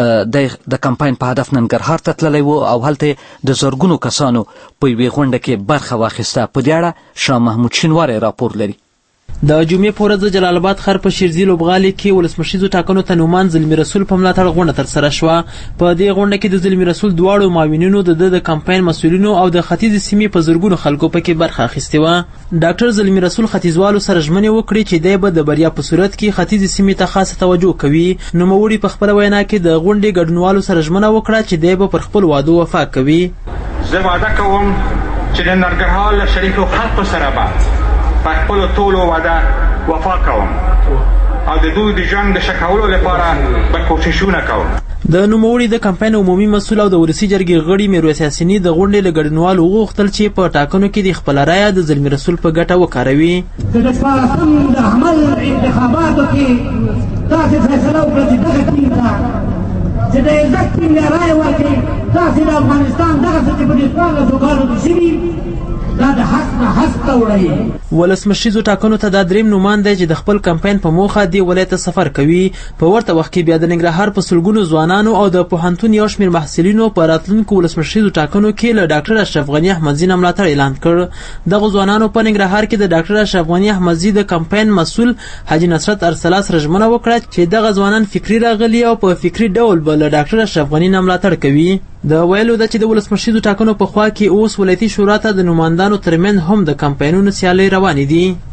د کمپاین په هدف ننګرهار ته تللی و او هلته د زرګونو کسانو په یوې غونډه کې برخه واخیسته. په دې اړه شاه محمود شینواری راپور لري. د جمعې په ورځ د جلال آباد ښار په شیرزي لوبغالي کې ولسمشریزو ټاکنو ته نومان زلمي رسول په ملاتړ غونډه ترسره شوه. په دې غونډه کې د زلمي رسول دواړو معاونینو د د کمپاین مسؤلینو او د ختیځې سیمې په زرګونو خلکو پکې برخه اخیستې وه. ډاکټر زلمي رسول ختیځوالو سره ژمنې وکړې چې دی به د بریا په صورت کې ختیځې سیمې ته خاصه توجه کوي. نوموړي په خپله وینا کې د غونډې ګډونوالو سره ژمنه وکړه چې دی به پر خپل وعدو وفا کوي. زه وعده کوم چې د ننګرهار له شریفو خلکو سره به په خپلو ټولو وعده وفا کوم او د دوی د ژوند د ښه کولو لپاره به کوششونه کوم. د نوموړي د کمپاین عمومي مسؤل او د ولسي جرګې غړي میرویس یاسیني د غونډې له ګډونوالو وغوښتل چې په ټاکنو کې د خپله رایه د زلمي رسول په ګټه وکاروي. د شپاړسم د عمل انتخاباتو کې تاسې فیصله وکړه چې دغه ټیم ته چې د عزت ټیم له رایه ورکړي، تاسې د افغانستان دغه څه چې په دې څوارلسو کالو کې شوي دا د حق نه حق ته وړئ. ولسمشریزو ټاکنو ته دا دریم نومان دی چې د خپل کمپاین په موخه دې ولایت ته سفر کوي. په ورته وخت کې بیا د ننګرهار په سلګونو ځوانانو او د پوهنتون یو شمېر محصلینو په راتلونکو ولسمشریزو ټاکنو کې له ډاکټر اشرف غني احمدزي نه ملاتړ اعلان کړ. دغو ځوانانو په ننګرهار کې د ډاکټر اشرف غني احمدزي د کمپاین مسؤل حاجي نصرت ارسلا سره ژمنه وکړه چې دغه ځوانان فکري راغلي او په فکري ډول به له ډاکټر اشرف غني نه ملاتړ کوي. د ویلو ده چې د ولسمشریزو ټاکنو په خوا کې اوس ولایتي شورا ته د نوماندانو ترمنځ هم د کمپاینونو سیالۍ روانې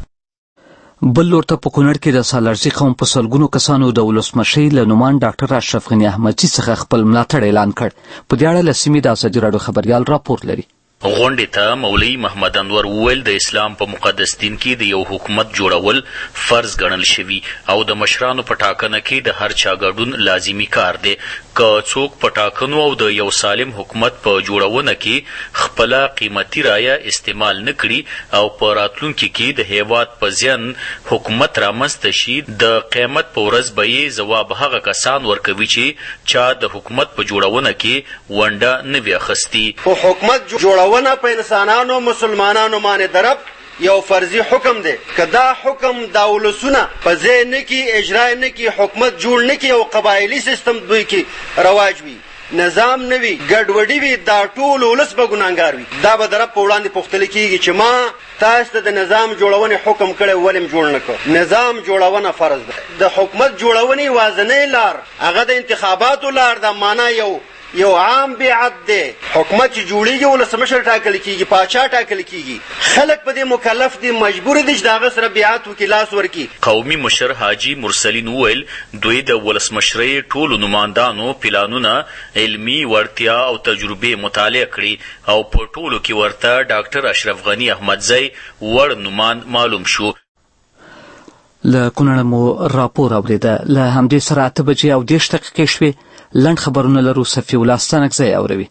دي. بل لور ته په کونړ کې د سالارزي قوم په سلګونو کسانو د ولسمشرۍ له نومان ډاکټر اشرف غني احمدجي څخه خپل ملاتړ اعلان کړ. په دې اړه له سیمې د ازادي راډیو خبریال راپور لري. غونډې ته مولوي محمد انور وویل د اسلام په مقدس دین کې د یو حکومت جوړول فرض ګڼل شوي او د مشرانو په ټاکنه کې د هر چا ګډون لازمي کار دی. که څوک په ټاکنو او د یو سالم حکومت په جوړونه کې خپله قیمتي رایه استعمال نه کړي او په راتلونکي کې د هیواد په زیان حکومت رامنځته شي، د قیامت په ورځ به یې ځواب هغه کسان ورکوي چې چا د حکومت په جوړونه کې ونډه نه وي اخیستې. خو حکومت جوړونه په انسانانو مسلمانانو باندې درب یو فرضي حکم دی. که دا حکم دا ولسونه په ځای نه کې اجرا نه کې حکومت جوړ نه کې او قبایلي سیستم دوی کې رواج وي، نظام نه وي، ګډوډي وي، دا ټول ولس به ګناهګار وي. دا به د رب په وړاندې پوښتل کېږي چې ما تاسو ته د نظام جوړونې حکم کړی ولې م جوړ نه کړ. نظام جوړونه فرض ده. د حکومت جوړونې یوازینۍ لار هغه د انتخاباتو لار ده. معنا یو یو عام بیعت دی. حکومت چې جوړیږي ولسمشر ټاکل کیږي، پاچا ټاکل کیږي، خلک په دې مکلف دي، مجبور دي چې د هغه سره بیعت وکړي، لاس ورکړي. قومي مشر حاجي مرسلین وویل دوی د ولسمشرۍ ټولو نمایندانو پلانونه، علمي وړتیا او تجربې مطالعه کړي او په ټولو کې ورته ډاکټر اشرف غني احمدزی وړ نوماند معلوم شو. له کونړه مو راپور اورېده. له همدې سره اته بجې او دېرش دقیقې شوې. لنډ خبرونه لرو. صفي الله ستانکزی اوروي.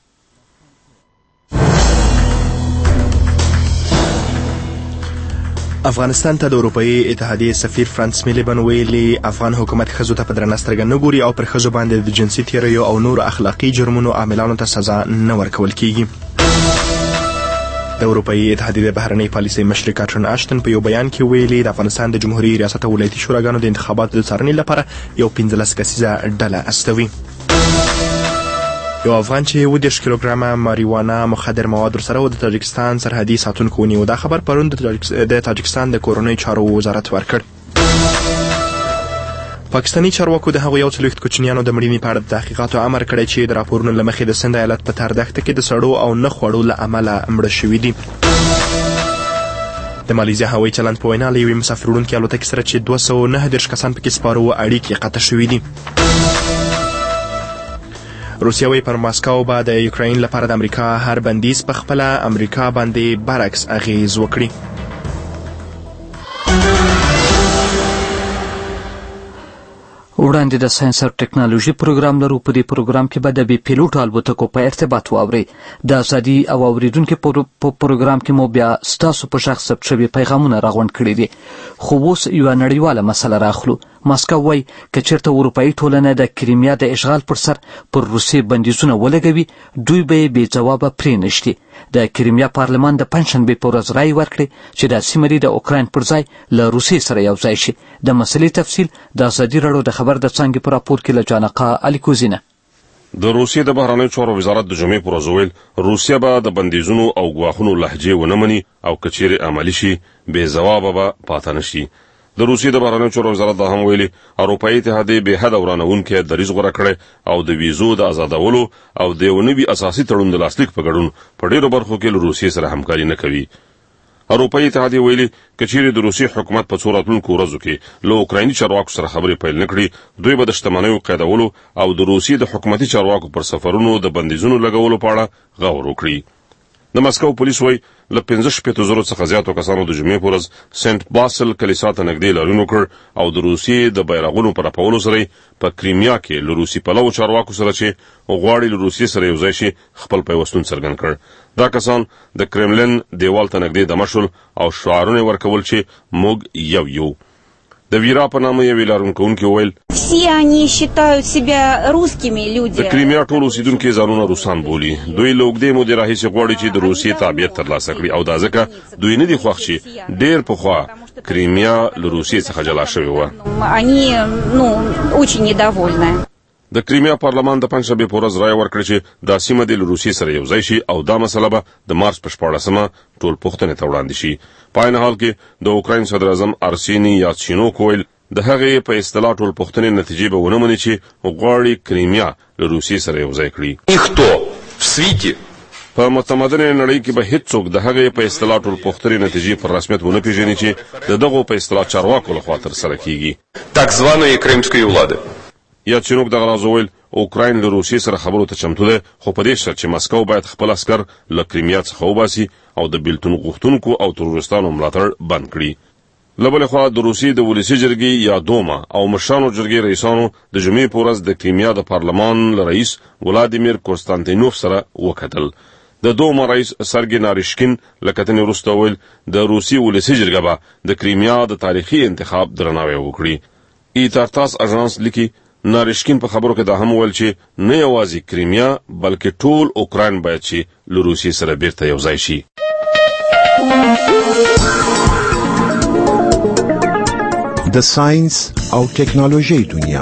افغانستان ته د اروپایي اتحادیې سفیر فرانس میلیبن ویلي افغان حکومت ښځو ته په درنه سترګه نه ګوري او پر ښځو باندې د جنسي تیریو او نورو اخلاقي جرمونو عاملانو ته سزا نه ورکول کیږي. د اروپایي اتحادیې د بهرنۍ پالیسۍ مشر کاترین اشتن په یو بیان کې ویلي د افغانستان د جمهوري ریاست او ولایتي شوراګانو د انتخاباتو د څارنې لپاره یو پنځلس کسیزه ډله استوي. یو افغان چې اووه دېرش کیلوګرامه ماریوانا مخدر مواد ورسره و د تاجکستان سرحدي ساتونکو ونیو. دا خبر پرون د تاجکستان د کورنیو چارو وزارت ورکړ. پاکستاني چارواکو د هغو یو څلوېښت کوچنیانو د مړینې په اړه د تحقیقاتو امر کړی چې د راپورونو له مخې د سند ایالت په تاردخته کې د سړو او نه خوړو له امله مړه شوي دي. د مالیزیا هوایي چلند په وینا له یوې مسافر وړونکې الوتکې سره چې دوه سوه نهه دېرش کسان پکې سپاره وو اړیکې قطع شوي دي. روسیه وایي پر ماسکو به د یوکراین لپاره د امریکا هر بندیز په خپله امریکا باندې برعکس اغیز وکړي. وړاندې د ساینس او ټکنالوژي پروګرام لرو. په دې پروګرام کې به د بې پیلوټو الوتکو په ارتباط واورئ. د ازادي او اوریدونکو په پروګرام کې مو بیا ستاسو په شخص ثبت شوي پیغامونه راغونډ کړي دي. خو اوس یوه نړیواله مسله راخلو. ماسکو وایي که چېرته اروپایي ټولنه د کریمیا د اشغال پر سر پر روسیې بندیزونه ولګوي دوی به یې بې ځوابه پرې نږدي. د کریمیا پارلمان د پنجشنبې په ورځ رایې ورکړې چې دا سیمه دې د اوکراین پر ځای له روسیې سره یو ځای شي. د مسلې تفصیل د ازادي راډیو د خبر د څانګې په راپور کې له جانقه الیکوزینه. د روسیې د بهرنیو چارو وزارت د جمعې په ورځ وویل روسیه به د بندیزونو او ګواښونو لهجې ونه مني او که چیرې عملي شي بې ځوابه به پاته نه شي. د روسیې د بهرنیو چارو وزارت دا هم ویلي اروپایي اتحادیې بې حده ورانوونکی دریځ غوره کړی او د ویزو د آزادولو او د یو نوي اساسي تړون د لاسلیک په ګډون په ډېرو برخو کې له روسیې سره همکاري نه کوي. اروپایي اتحادیې ویلي که چیرې د روسیې حکومت په څو راتلونکو ورځو کې له اوکرایني چارواکو سره خبرې پیل نه کړي دوی به د شتمنیو قیدولو او د روسیې د حکومتي چارواکو پر سفرونو د بندیزونو لګولو په اړه غور وکړي. د مسکو پولیس وایي له پنځه شپېته زرو څخه زیاتو کسانو د جمعې په ورځ سنت باسل کلیسا ته نږدې لاریون وکړ او د روسیې د بیرغونو په رپولو سره په کریمیا کې له روسي پلوو چارواکو سره چې غواړي له روسیې سره یو ځای شي خپل پیوستون څرګند کړ. دا کسان د کرملین دیوال ته نږدې دمه شول او شعارونه ورکول چې موږ یو یو. د ویرا په نامه یو لارونکوونکي وویل د کریمیا ټول اوسیدونکي ځانونه روسان بولي. دوی له اوږدې مودې راهیسې غواړي چې د روسیې تابعیت ترلاسه کړي او دا ځکه دوی نه دي خوښ چې ډېر پخوا کریمیا له روسیې څخه جلا شوې وه. د کریمیا پارلمان د پنجشنبې په ورځ رایه ورکړه چې دا سیمه دې له روسیې سره یو ځای شي او دا مسله به د مارچ په شپاړسمه ټول پوښتنې ته وړاندې شي. په عین حال کې د اوکراین صدر اعظم ارسیني یاتسینوک ویل د هغې په اصطلاح ټول پوښتنې نتیجې به ونه مني چې غواړي کریمیا له روسیې سره یو ځای کړي. په متمدنه نړۍ کې به هیڅوک د هغې په اصطلاح ټول پوښتنې نتیجې پر رسمیت ونه پیژني چې د دغو په اصطلاح چارواکو لخوا ترسره کیږي. так званої кримської влади. یاتسینوک دغه راز وویل اوکراین له روسیې سره خبرو ته چمتو ده خو په دې شرط چې مسکو باید خپل عسکر له کریمیا څخه وباسي او د بیلتون غوښتونکو او تروریستانو ملاتړ بند کړي. له بلې خوا د روسیې د ولسي جرګې یا دوما او مشرانو جرګې رئیسانو د جمعې په ورځ د کریمیا د پارلمان له رئیس ولادیمیر کنستانتینوف سره وکتل. د دوما رئیس سرګی ناریشکین له کتنې وروسته وویل د روسیې ولسي جرګه به د کریمیا د تاریخي انتخاب درناوی وکړي. ایتارتاس اژانس لیکي ناریشکین په خبرو کې دا هم ویل چې نه یوازې کریمیا بلکې ټول اوکراین باید چې له روسیې سره بیرته یو ځای شي. د ساينس او ټکنالوژي دنیا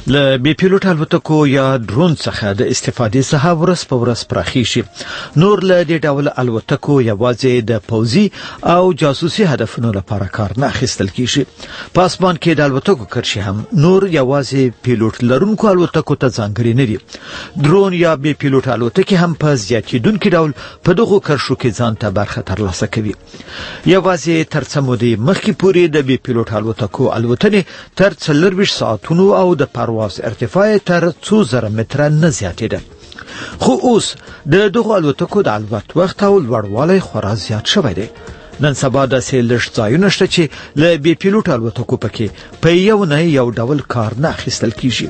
له بي پیلوټ الوتکو یا ډرون څخه د استفادې څخه ورځ په ورځ پراخیږي. نور له دې ډول الوتکو یوازې د پوځي او جاسوسي هدفونو لپاره کار نه اخیستل کیږي. په اسمان کې د الوتکو کرښې هم نور یوازې پیلوټ لرونکو الوتکو ته ځانګړي نه دي. ډرون یا بي پیلوټ الوتکې هم په زیاتېدونکي ډول په دغو کرښو کې ځان ته برخه ترلاسه کوي. یوازې تر څه مودې مخکې پورې د بي پیلوټ الوتکو الوتنې تر څلورویشت ساعتونو او د پرواز ارتفاع تر څو زره متره نه زیاتېده. خو اوس د دغو الوتکو د الوت وخت او لوړوالی خورا زیات شوی دی. نن سبا داسې لږ ځایونه شته چې له بي پیلوټ الوتکو پکې په یو نه یو ډول کار نه اخیستل کیږي.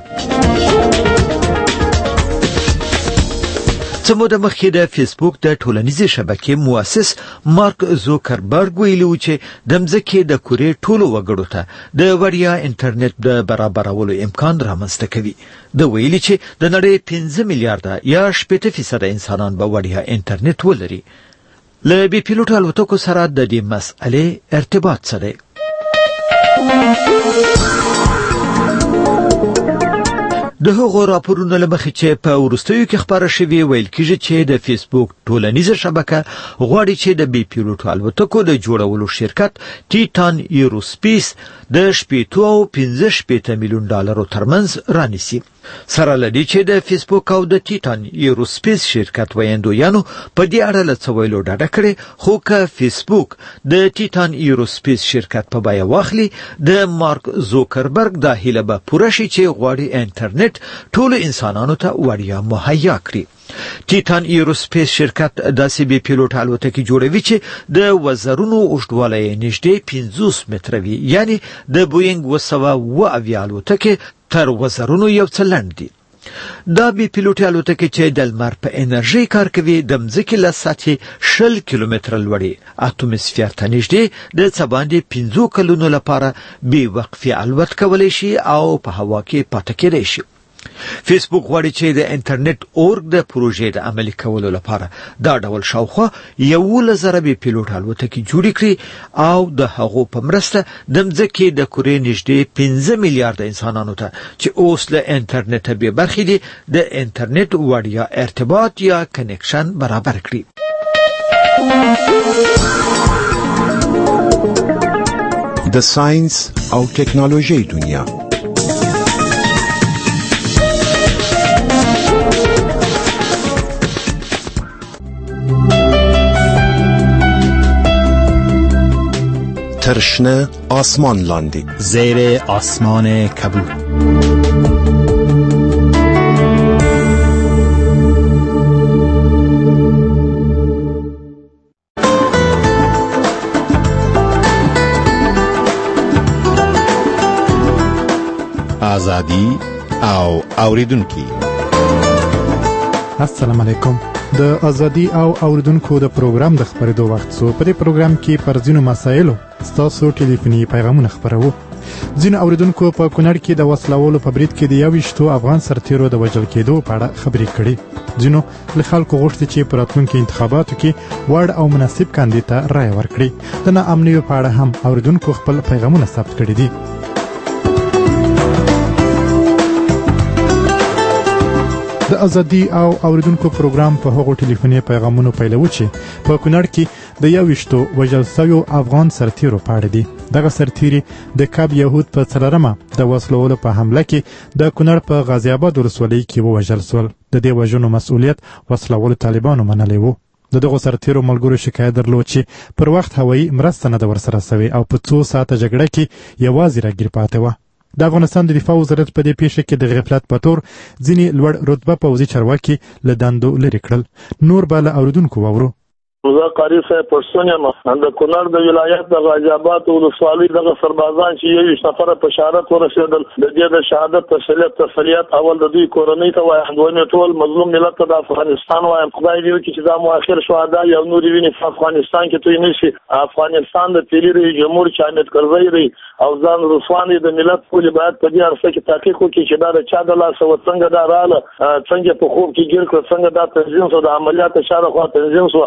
څه موده مخکې د فیسبوک د ټولنیزې شبکې مؤسس مارک زوکربرګ ویلي و چې د مځکې د کورې ټولو وګړو ته د وړیا انټرنیټ د برابرولو امکان رامنځته کوي. د ویلي چې د نړۍ پنځه میلیارده یا شپېته فیصده انسانان به وړیا انټرنیټ ولري. له بي پیلوټ الوتکو سره د دې مسئلې ارتباط څه دی؟ د هغو راپورونو له مخې چې په وروستیو کې خپاره شوي ویل کېږي چې د فیسبوک ټولنیزه شبکه غواړي چې د بي پیلوټ الوتکو د جوړولو شرکت ټیټان ایروسپیس د شپېتو او پنځه شپېته میلیون ډالرو ترمنځ رانیسي. سره له دې چې د فیسبوک او د ټیټان ایروسپیس شرکت ویاندویانو په دې اړه له څه ویلو ډډه کړې، خو که فیسبوک د ټیټان ایروسپیس شرکت په بیه واخلي، د مارک زوکربرګ دا هیله به پوره شي چې غواړي انټرنیټ ټولو انسانانو ته وړیا مهیا کړي. ټیټان ایروسپیس شرکت داسې بي پیلوټ الوتکې جوړوي چې د وزرونو اوږدوالی نږدې پنځوس متره وي، یعنی د بوینګ اوه سوه اوه اویا الوتکې تر وزرونو یو څه لنډ دي. دا بي پیلوټي الوتکې چې د لمر په انرژي کار کوي د مځکې له سطحې شل کیلومتره لوړې اتموسفیر ته نږدې د څه باندې پنځو کلونو لپاره بې وقفې الوت کولی شي او په هوا کې پاتې کېدی شي. فیسبوک غواړي چې د انټرنیټ اورګ د پروژې د عملي کولو لپاره دا ډول شاوخوا یولس زره بي پیلوټ الوتکې جوړې کړي او د هغو په مرسته د مځکې د کورې نږدې پنځه میلیارده انسانانو ته چې اوس له انټرنیټه بې برخې دي د انټرنیټ وړیا ارتباط یا کنیکشن برابر کړي. د ساينس او ټکنالوژي دنیا ترشنه آسمان لاندی زیر آسمان کبود. آزادی او اوریدونکي. السلام علیکم. د ازادي او اوریدونکو د پروګرام د خبرېدو وخت سو په دې پروګرام کې پر ځینو مسایلو ستاسو ټلیفوني پیغامونه خبرو. ځینو اوریدونکو په کونړ کې د وسلوالو په برید کې د یویشتو افغان سرتیرو د وژل کېدو په اړه خبرې کړې. ځینو له خلکو غوښتي چې په راتلونکي انتخاباتو کې وړ او مناسب کاندید ته رایه ورکړي. د ناامنیو په اړه هم اوریدونکو خپل پیغامونه ثبت کړي دي. د ازادي او اوریدونکو پروګرام په هغو ټلیفوني پیغامونو پیلوي چې په کونړ کې د یویشتو وژل شویو افغان سرتیرو په اړه دي. دغه سرتیري د کاب یهود په څلورمه د وسلوالو په حمله کې د کونړ په غازی آباد ولسوالۍ کې ووژل شول. د دې وژنو مسؤلیت وسلوالو طالبانو منلی و. د دغو سرتیرو ملګرو شکایت درلود چې پر وخت هوایي مرسته نه ده ورسره سوې او په څو ساعته جګړه کې یوازې راګیر پاتې وه. د افغانستان د دفاع وزارت په دې پیښه کې د غفلت په تور ځینې لوړ رتبه پوځي چارواکي له دندو لرې کړل. نور به له اوریدونکو واورو. زه قاری صاحب پښتون یم. د کونړ د ولایت د غازی آباد ولسوالۍ دغه سربازان چې یویشت نفره په شهادت ورسېدل، د دې د شهادت تسلیت تسلیت اول د دوی کورنۍ ته وایم، دویم ټول مظلوم ملت ته د افغانستان وایم. خدای دې وکړي چې دا مؤخر شهدا یو نورې وینې په افغانستان کې توی نه شي. افغانستان د تیلي رئیس جمهور چې حامد کرزی دی او ځان رسوان د ملت ټولې باید په دې عرصه کې تحقیق وکړي چې دا د چا د لاسه و څنګه دا راله، څنګه په خوب کې ګیر کړه، څنګه دا تنظیم شو، د عملیات شاوخوا تنظیم شو.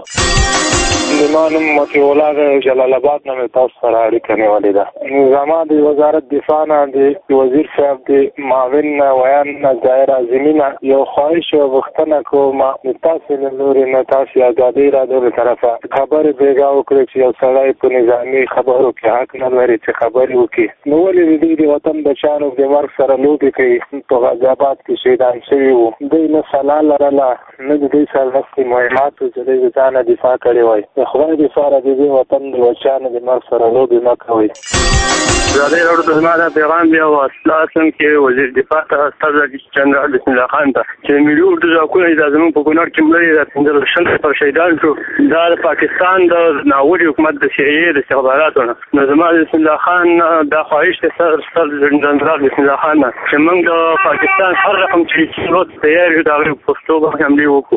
زما نوم مطیع الله دی، جلال آباد نه مې تاسو سره اړیکه نیولې ده. زما د وزارت دفاع نه د وزیر صاحب د معاون نه ویان نه ظاهر اعظمي نه یو خواهش او غوښتنه کوم د تاسو له لورې نه تاسو ازادۍ راډیو له طرفه خبرې بېګا وکړئ چې یو سړی په نظامي خبرو کې حق نه لري چې خبرې وکړي. نو ولې د دې د وطن بچیانو د مرګ سره لوبې کوي؟ په غازي آباد کې شهیدان شوي وو، دوی نه سلا لرله نه د دوی سره نسلي مهماتو چې دوی د ځانه دفاع کړې وای. د خدای دپاره د دې وطن د بچیانو د مرګ سره لوبې مه کوئ. ازادۍ راډیو ته زما دا پیغام دی او اصلاً کې وزیر دفاع ته استاد جنرال بسم الله خان ته چې ملي اردو ځواکونه دا زموږ په کونړ کې مړه دي، دا پنځه شل پر شهیدان شو، دا د پاکستان د ناولي حکومت د شیعې د استخباراتو نه. نو زما بسم الله خان دا خواهش دی استاد جنرال بسم الله خان چې موږ د پاکستان هر رقم چې صورت تیار یو د هغې په پښتو باندې حملې وکړو.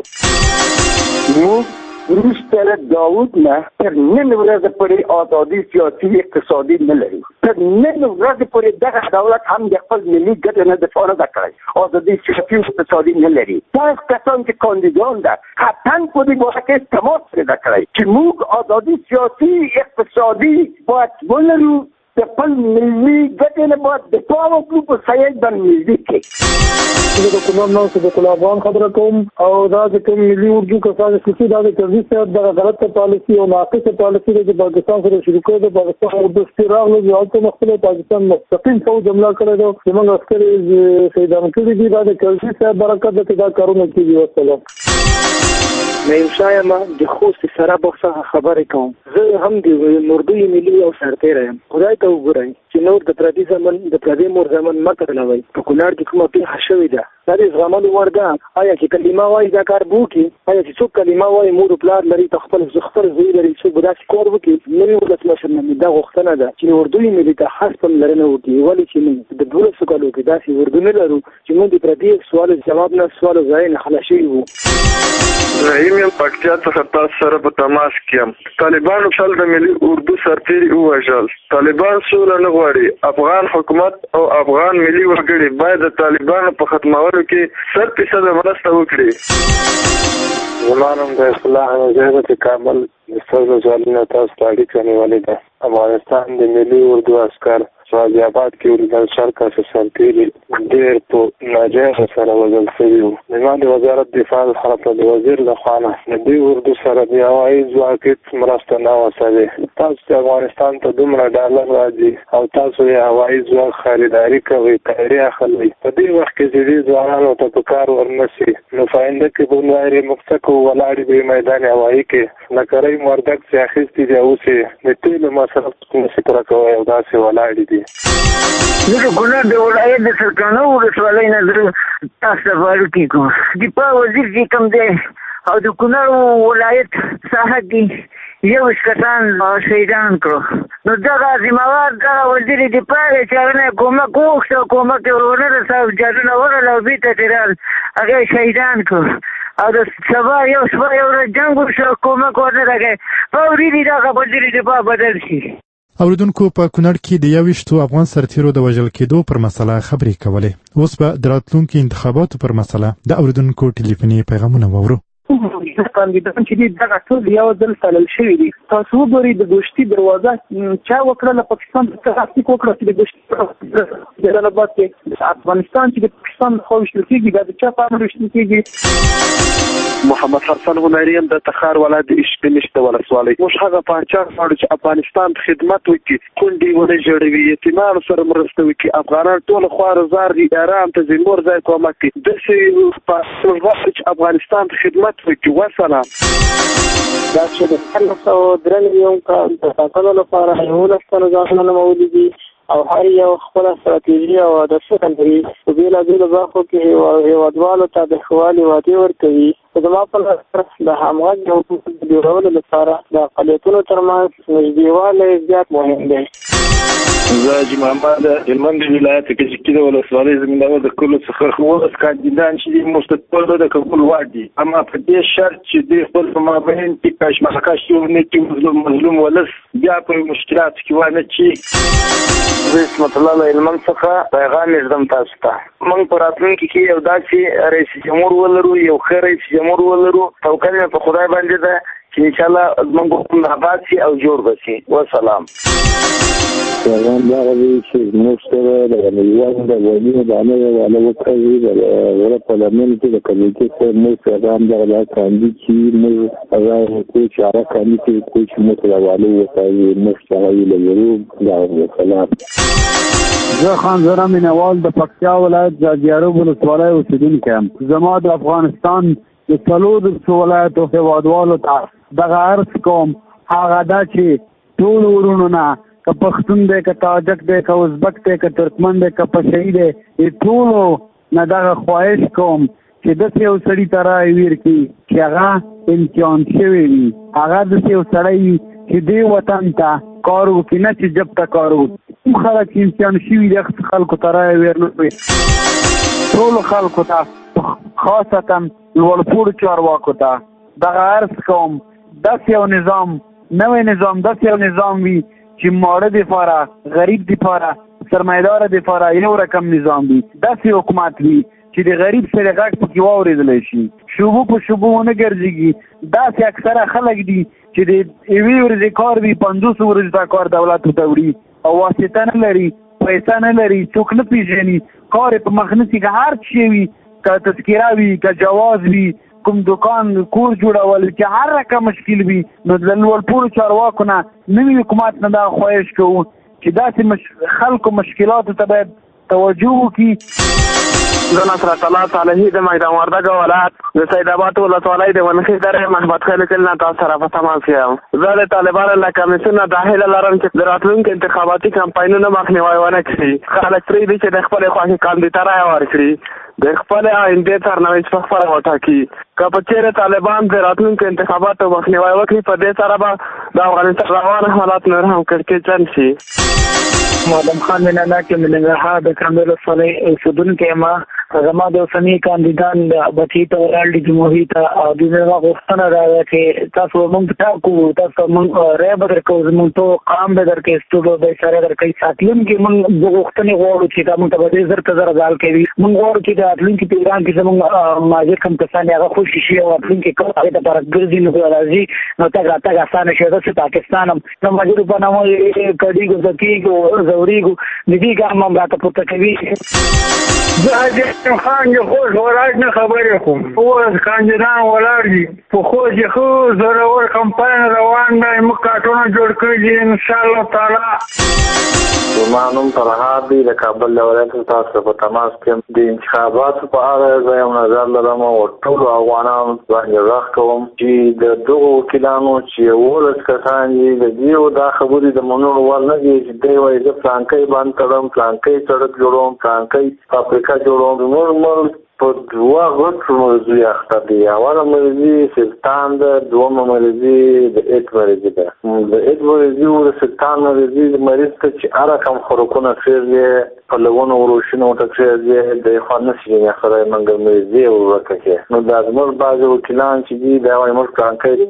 وروسته له داود نه تر نن ورځې پورې ازادي سیاسي اقتصادي نه لري. تر نن ورځې پورې دغه دولت هم د خپل ملي ګټو نه دفاع نه ده کړې، ازادي سیاسي اقتصادي نه لري. تاسو کسان چې کاندیدان ده حتما په دې باره کې تماس پیدا کړئ چې موږ ازادي سیاسي اقتصادي باید ولرو، د خپل ملي ګټې نه باید دفاع وکړو په سیاج باندې نږدې کې. زه د کونړ نه صدیق الله افغان خبره کوم او دا د کوم ملي اردو کسان چې دا د کرزي صاحب دغه غلطه پالیسي او ناقصه پالیسي د پاکستان سره شروع کړې ده. پاکستان اردو استراغ نه ځاته مختلف پاکستان مستقیم فوج حمله کړې ده، زموږ عسکر شهیدان کړي دي. دا د کرزي صاحب برکت ده چې دا کارونه کېږي. والسلام. نعیم شاه یم، د خوست سره بخصه خبرې کوم. زه هم د نوردوی ملي او سرتیری یم. خدای ته وګورئ چې نور د پردي زمن د پردي مور زمن مه تړلوئ. په کونړ کې کومه پېښه شوې ده دا د زغملو وړ ده. آیا چې کلمه وایي دا کار به وکړي؟ آیا چې څوک کلمه وایي مور و پلار لري ته خپل خپل زوی لري څوک به داسې کار وکړي؟ نوي ولسمشر نه دا غوښتنه ده چې اردوی ملي ته خاص پاملرنه وکړي. ولې چې موږ د دولسو کالو کې داسې اردو نه لرو چې موږ د پردي سوال جواب نه سوال ځای نه خلاص شوي وو. رحیم یم پکتیا څخه تاسو سره په تماس کې یم. طالبانو شل د ملي اردو سرتیري ووژل. طالبان سوله نه غواړي. افغان حکومت او افغان ملي وګړي باید د طالبانو په ختمولو کې صد فیصده مرسته وکړي. زما نوم د اصلاح مجاهد کابل د ستاسو ځوانانو تاسو ته اړیکه نیولې ده. افغانستان د ملي اردو عسکر غازي آباد کې ولیدل شل کسه سرتیري ډېر په ناجایزه سره وژل شوي وو. زما د وزارت دفاع لخوا د وزیر لخوا نه د دې اردو سره د هوایي ځواک هېڅ مرسته نه وه شوې. تاسو چې افغانستان ته دومره ډالر راځي او تاسو یې هوایي ځواک خریداري کوئ، تیاري اخلئ، په دې وخت کې چې دې ځوانانو ته په کار ورنه شي نو فاینده کې به نوایرې مقصکو ولاړې به میدان هوایي کې لکرۍ موردک چې اخیستي دي اوس یې د تیلو مصرف نشي پوره کوی او داسې ولاړې دي. زه د کونړ د ولایت د سرکانو ولسوالۍ نه زه تاسو ته فاروقي کوم. دفاع وزیر چې کوم دی او د کونړ ولایت ساحه کې یوش کسان شهیدان کړو. نو دغه ذمهوار دغه وزیر دفاع دی چې هغه نه کومک وغوښته او کومک یې ورونه رساو، جادونه ورغله او بېرته ترې رال هغه یې شهیدان کړو. او د سبا یو شپه یو ورځ جنګ وشو، کومک ورنه راغی. فوري دي دغه وزیر دفاع بدل شي. اوریدونکو په کونړ کې د یوویشتو افغان سرتیرو د وژل کېدو پر مسله خبرې کولې. اوس به د راتلونکي انتخاباتو پر مسله د اوریدونکو ټلیفوني پیغامونه واورو. کاندیدان چې دي دغه ټول یو ځل تلل شوي دي. تاسو وګورئ د دوستي دروازه چا وکړله؟ پاکستان تصدیق وکړه چې د دوستي جلال آباد کې افغانستان چې د پاکستان خوا ویشتل کېږي دا د چا په امر ویشتل کېږي؟ محمد حسن غنیری هم د تخار ولایت د اشپنشت ولسوالۍ. موږ هغه پاچا غواړو چې افغانستان ته خدمت وکړي، کونډې ونه ژړوي، یتیمانو سره مرسته وکړي، افغانان ټول خواره زار دي، ایران ته ځي، نور ځای کومک کوي. داسې موږ غواړو چې افغانستان ته خدمت وکړي. وسلام. دا چې د څلور سوه درې نوي کال د ټاکنو لپاره یولس تنه ځوانان نومولي دي او هر یو خپله ستراتیژي او هدفونه لري. په بېلابېلو برخو کې هېوادوالو ته د ښه والي وعدې ورکوي. زما په نظر د همغږي حکومت د جوړولو لپاره د اقلیتونو ترمنځ نږدېوالی زیات مهم دی. زه حاجي محمد د هلمند ولایت کجکي د ولسوالۍ زمینداور د کلو څخه اوس کاندیدان چې دي موږ ته ټول د قبول وړ دي، اما په دې شرط چې دوی خپل په مابین کې کشمکش ونه کړي، مظلوم مظلوم ولس بیا په مشکلاتو کې ونه چي. زه اسمت الله له هلمند څخه پیغام ږدم تاسو ته. موږ په راتلونکي کې یو داسې رئیس جمهور ولرو، یو ښه رئیس جمهور ولرو. توکل مې په خدای باندې ده چې ان شاء الله موږ کوم آباد شي او جوړ بشي. والسلام. پیغام دا غوي چې موږ سره د نړیوالو د غوړیو باندې والا وکړي د ورته پارلمان کې د کمیټې سره موږ پیغام دا غواړي چې موږ هغه کوم چې هغه کمیټې کوم چې موږ لا والو وکړي موږ سره یې لرو دا والسلام. زه خان زره مینوال د پکتیا ولایت جاجیارو ولسوالۍ اوسیدونکی یم. زما د افغانستان د څلورو ولایتو هیوادوالو ته دغه عرض کوم هغه دا چې ټول ورونو نه که پښتون دی که تاجک دی که ازبک دی که ترکمن دی که پشهی دی د ټولو نه دغه خواهش کوم چې داسې یو سړي ته رایې ورکړي چې هغه امتحان شوی وي، هغه داسې یو سړی وي چې دې وطن ته کار وکړي نه چې جب ته کار وکړي. کوم خلک چې امتحان شوي دي هغه خلکو ته رایې ورنکړي. ټولو خلکو ته خاصتا لوړپوړو چارواکو ته دغه عرض کوم داسې یو نظام نوی نظام داسې یو نظام وي چې ماړه دپاره غریب دپاره سرمایه‌داره دپاره یو رقم نظام وي. داسې حکومت وي چې د غریب سره غږ پکې واورېدلی شي، شوبو په شوبو ونه ګرځېږي. داسې اکثره خلک دي چې د یوې ورځې کار وي پنځوسو ورځو ته کار دولت ورته وړي او واسطه نه لري، پیسه نه لري، څوک نه پېژني، کار یې په مخ نیسي. که هر شی وي، که تذکره وي، که جواز وي، کوم دکان کور جوړول چې هر رقم مشکل وي، نو د لوړپوړو چارواکو نه نوي حکومت نه دا خواهش کوو چې داسې مش... خلکو مشکلاتو ته باید توجه وکړي. زه نصرت الله صالحي د میدان وردګ ولایت د سید آباد ولسوالۍ د ونخي درې محمد خیل کلي نه تاسو سره په تماس یم. زه د طالبانو له کمیسیون نه دا هیله لرم چې د راتلونکي انتخاباتي کمپاینونو مخنیوی ونه کړي. خلک پرېږدي چې د خپلې خوښې کاندید ته رایه ورکړي، د خپل آینده سرنوشت په خپله وټاکي. که په چېرې طالبان د راتلونکو انتخاباتو مخنیوی وکړي، په دې سره به د افغانستان روان حالات نور هم کړکېچن شي. معلم خان مینانا کې مننګرهار د کامل ولسوالۍ اوسېدونکی یم. زما د اوسني کاندیدان د بچي ته ولاړ دي جمهوري ته او د زما غوښتنه دا ده چې تاسو موږ ټاکو، تاسو موږ رایه به درکوو، زموږ ټول قام به درکوي، سټوډیو به یې سره درکوي. ساتلیم کې موږ د غوښتنې غواړو چې دا موږ ته به ډېر زر ته زر ځال کوي. موږ غواړو چې د راتلونکي پروګرام کې زموږ ماضي کوم کسان هغه خوشي شي او راتلونکي کوم هغې ته پاره ګرځي نو راځي نو تګ راتګ اسانه شي. داسې پاکستان هم د مجرو په نامه کډېږو زکېږو ځورېږو د دې ګام هم راته پورته کوي. زه حاجي خان یې خوش ولاړ نه خبرې کوم. اوس کاندیدان ولاړ دي په خوږ یې ښه زورور کمپاین روان دی، موږ کارټونه جوړ کړي دي انشاءالله تعالی. زما نوم فرهاد دی، د کابل له ولایته تاسو په تماس کې یم. د انتخاباتو په اړه زه یو نظر لرم او ټولو افغانانو باندې غږ کوم چې د دغو وکیلانو چې یولس کسان دي د دې دا خبرې د منلو وړ نه دي چې دی وایي زه پلانکی بند کړم، پلانکی سړک جوړوم، پلانکی فابریکه جوړوم. نورمال په دوه غټو موضوع اخته دي. اوله موضوع سلطان ده، دومه موضوع د ایډ مریضي ده. د ایډ مریضي او د سلطان مریضي مریض ته چې هر رقم خوراکونه خیر دي، په لګونو وروشنو ته خیر دي، د خو نه شي نه خره منګ مریضي او ورکه. نو د زموږ بعض وکیلان چې دي دا وايي موږ کار کوي.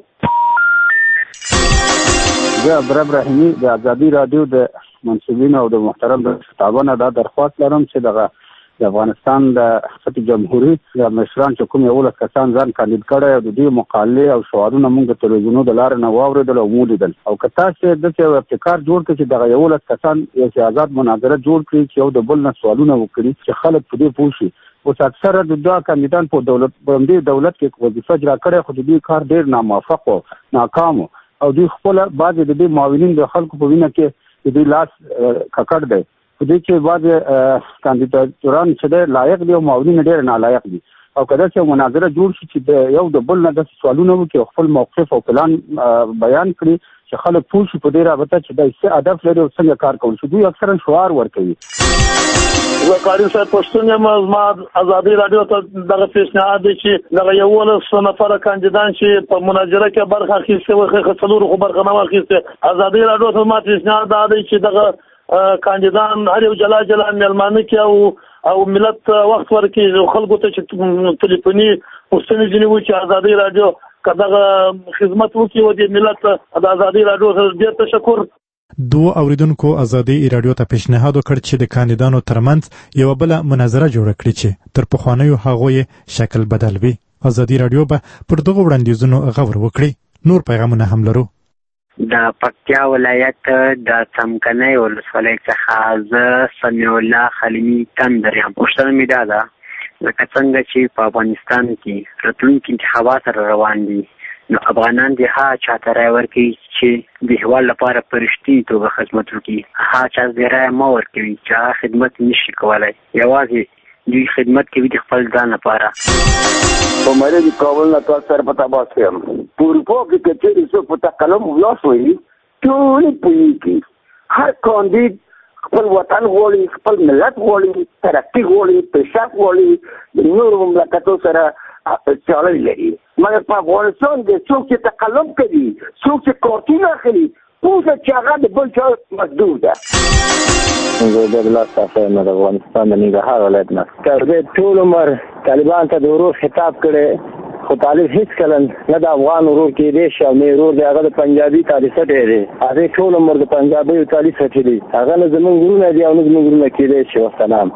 زه ابراهیم رحیمي د ازادي رادیو د منصوبینو او د محترم شتابانو دا درخواست لرم چې دغه د افغانستان د ریاست جمهوریت د مشران چې کوم یولس کسان ځان کاندید کړی او د دې مقالې او شعارونه موږ د تلویزیونو د لارې نه واورېدل او ولیدل. او که تاسې داسې یو ابتکار جوړ کړي چې دغه یولس کسان یو آزاد مناظره جوړ کړي چې یو د بل نه سوالونه وکړي چې خلک په دې پوه شي. اوس اکثره د دوه کاندیدان په دولت په همدې دولت کې وظیفه اجرا کړې، خو د دې کار ډېر ناموفق او ناکام او دوی خپله بعضې د دې معاونین د خلکو په وینه کې د دوی لاس ککړ دی. په دې کې بعضې کاندیداتوران چې دی لایق دي او معاونین ډېر نالایق دي. او که داسې یو مناظره جوړ شي چې د یو د بل نه داسې سوالونه وکړي او خپل موقف او پلان بیان کړي چې خلک پوه شي په دې رابطه چې دا څه هدف لري او څنګه کار کولی شي. دوی اکثرا شعار ورکوي. زه قاري صاحب پښتون یم. زما ازادي راډیو ته دغه پیشنهاد دی چې دغه یولس نفره کاندیدان چې په مناظره کې برخه اخیستې وه، څلورو خو برخه نه واخیستې. ازادي راډیو ته زما پیشنهاد دا دی چې دغه کاندیدان هر یو جلا جلا میلمانه کې او او ملت وخت ورکړي خلکو ته چې ټلیفوني پوښتنې ځینې وي چې ازادي راډیو که دغه خدمت وکړي او د ملت د ازادي راډیو سره ډېر تشکر. دوه اوریدونکو ازادي راډیو ته پیشنهاد وکړ چې د کاندیدانو ترمنځ یو بل مناظره جوړه کړي چې تر پخوانیو هغو شکل بدل وي. ازادي راډیو به پر دغه وړاندیزونو غور وکړي. نور پیغامونه هم لرو. د پکتیا ولایت د څمکنۍ ولسوالۍ څخه زه سمیع الله خلیمي تندر یم. پوښتنه مې دا ده لکه څنګه چې په افغانستان کې راتلونکي انتخابات را روان دي، نو افغانان د هغه چا ته رایه ورکوي چې د هېواد لپاره په رښتینې توګه خدمت وکړي. هغه چا ته رایه مه ورکوي چې هغه خدمت نشي کولی، یوازې دوی خدمت کوي د خپل ځان لپاره. په مری د کابل نه تاسو سره په تماس یم. په اروپا کې که چېرې څوک په تقلم ولاس وایي ټول یې پوهېږي. هر کاندید خپل وطن غواړي، خپل ملت غواړي، ترقي غواړي، پیشرفت غواړي، د نورو مملکتو سره چاړه لري. مګر په افغانستان کې څوک چې تقلب کوي، څوک چې کارتونه اخلي، پوهه چې هغه د بل چا مزدور ده. زه عبید الله صافی یم د افغانستان د ننګرهار ولایت نه. که زه ټول عمر طالبان ته د ورور خطاب کړی، خو طالب هېڅکله نه د افغان ورور کېدی شي او نه ورور دی هغه د پنجابي تالي سټی دی. هغې ټول عمر د پنجابیو تالي سټلي، هغه نه زموږ ورونه دي او نه زموږ ورونه کېدی شي. وسلام.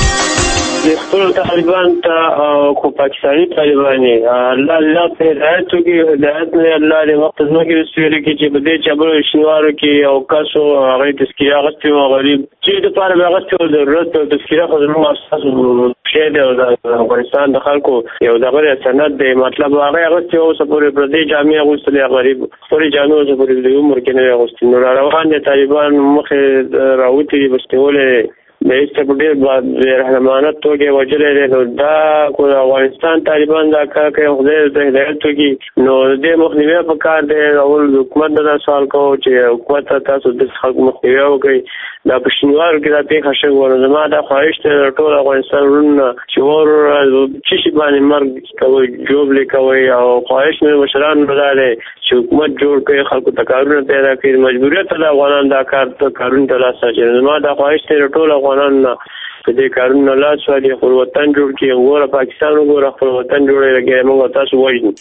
د خپلو طالبان ته خو پاکستاني طالبان یې الله الله ته هدایت وکړي، هدایت نه الله دې وخت ځمکې رسېږي کې چې په دې چبرو شینوارو کې یو کس و هغې تذکیره اخیستې وه غریب چې دپاره به اخیستې وه ضرورت او تذکیره خو زموږ اساسو شی دی او د افغانستان د خلکو یو دغه دی سند دی. مطلب هغې اخیستې وه اوسه پورې پردۍ جامې اغوستلې غریب خپلې جامې اوسه پورې د عمر کې نه وې اغوستې. نو را روان دی طالبان مخې راوتي دي بس نیولې د ایسته په ډېر بېرحمانه توګه وژلی دی. نو دا کو د افغانستان طالبان دا کار کوي، خدای ته هدایت وکړي. نو د دې مخنیوی په کار دی. اول د حکومت نه دا سوال کوو چې حکومت ته تاسو د خلکو مخنیوی وکړئ. دا په شینوارو کې دا پېښه شوې وه. نو زما دا خواهش دی د ټول افغانستان وروڼه چې ور څه شي باندې مرګ کوئ، جوبلې کوئ، او خواهش مې مشرانو دا دی چې حکومت جوړ کړي، خلکو ته کارونه پیدا کړي. مجبوریت ده د افغانان دا کار ته کارونه ته لاس اچوي. زما دا خواهش دی د ټول افغانانو نه په دې کارونه لاس واچوي، خپل وطن جوړ کړي. وګوره پاکستان وګوره خپل وطن جوړوي، لکه موږ تاسو وژنو.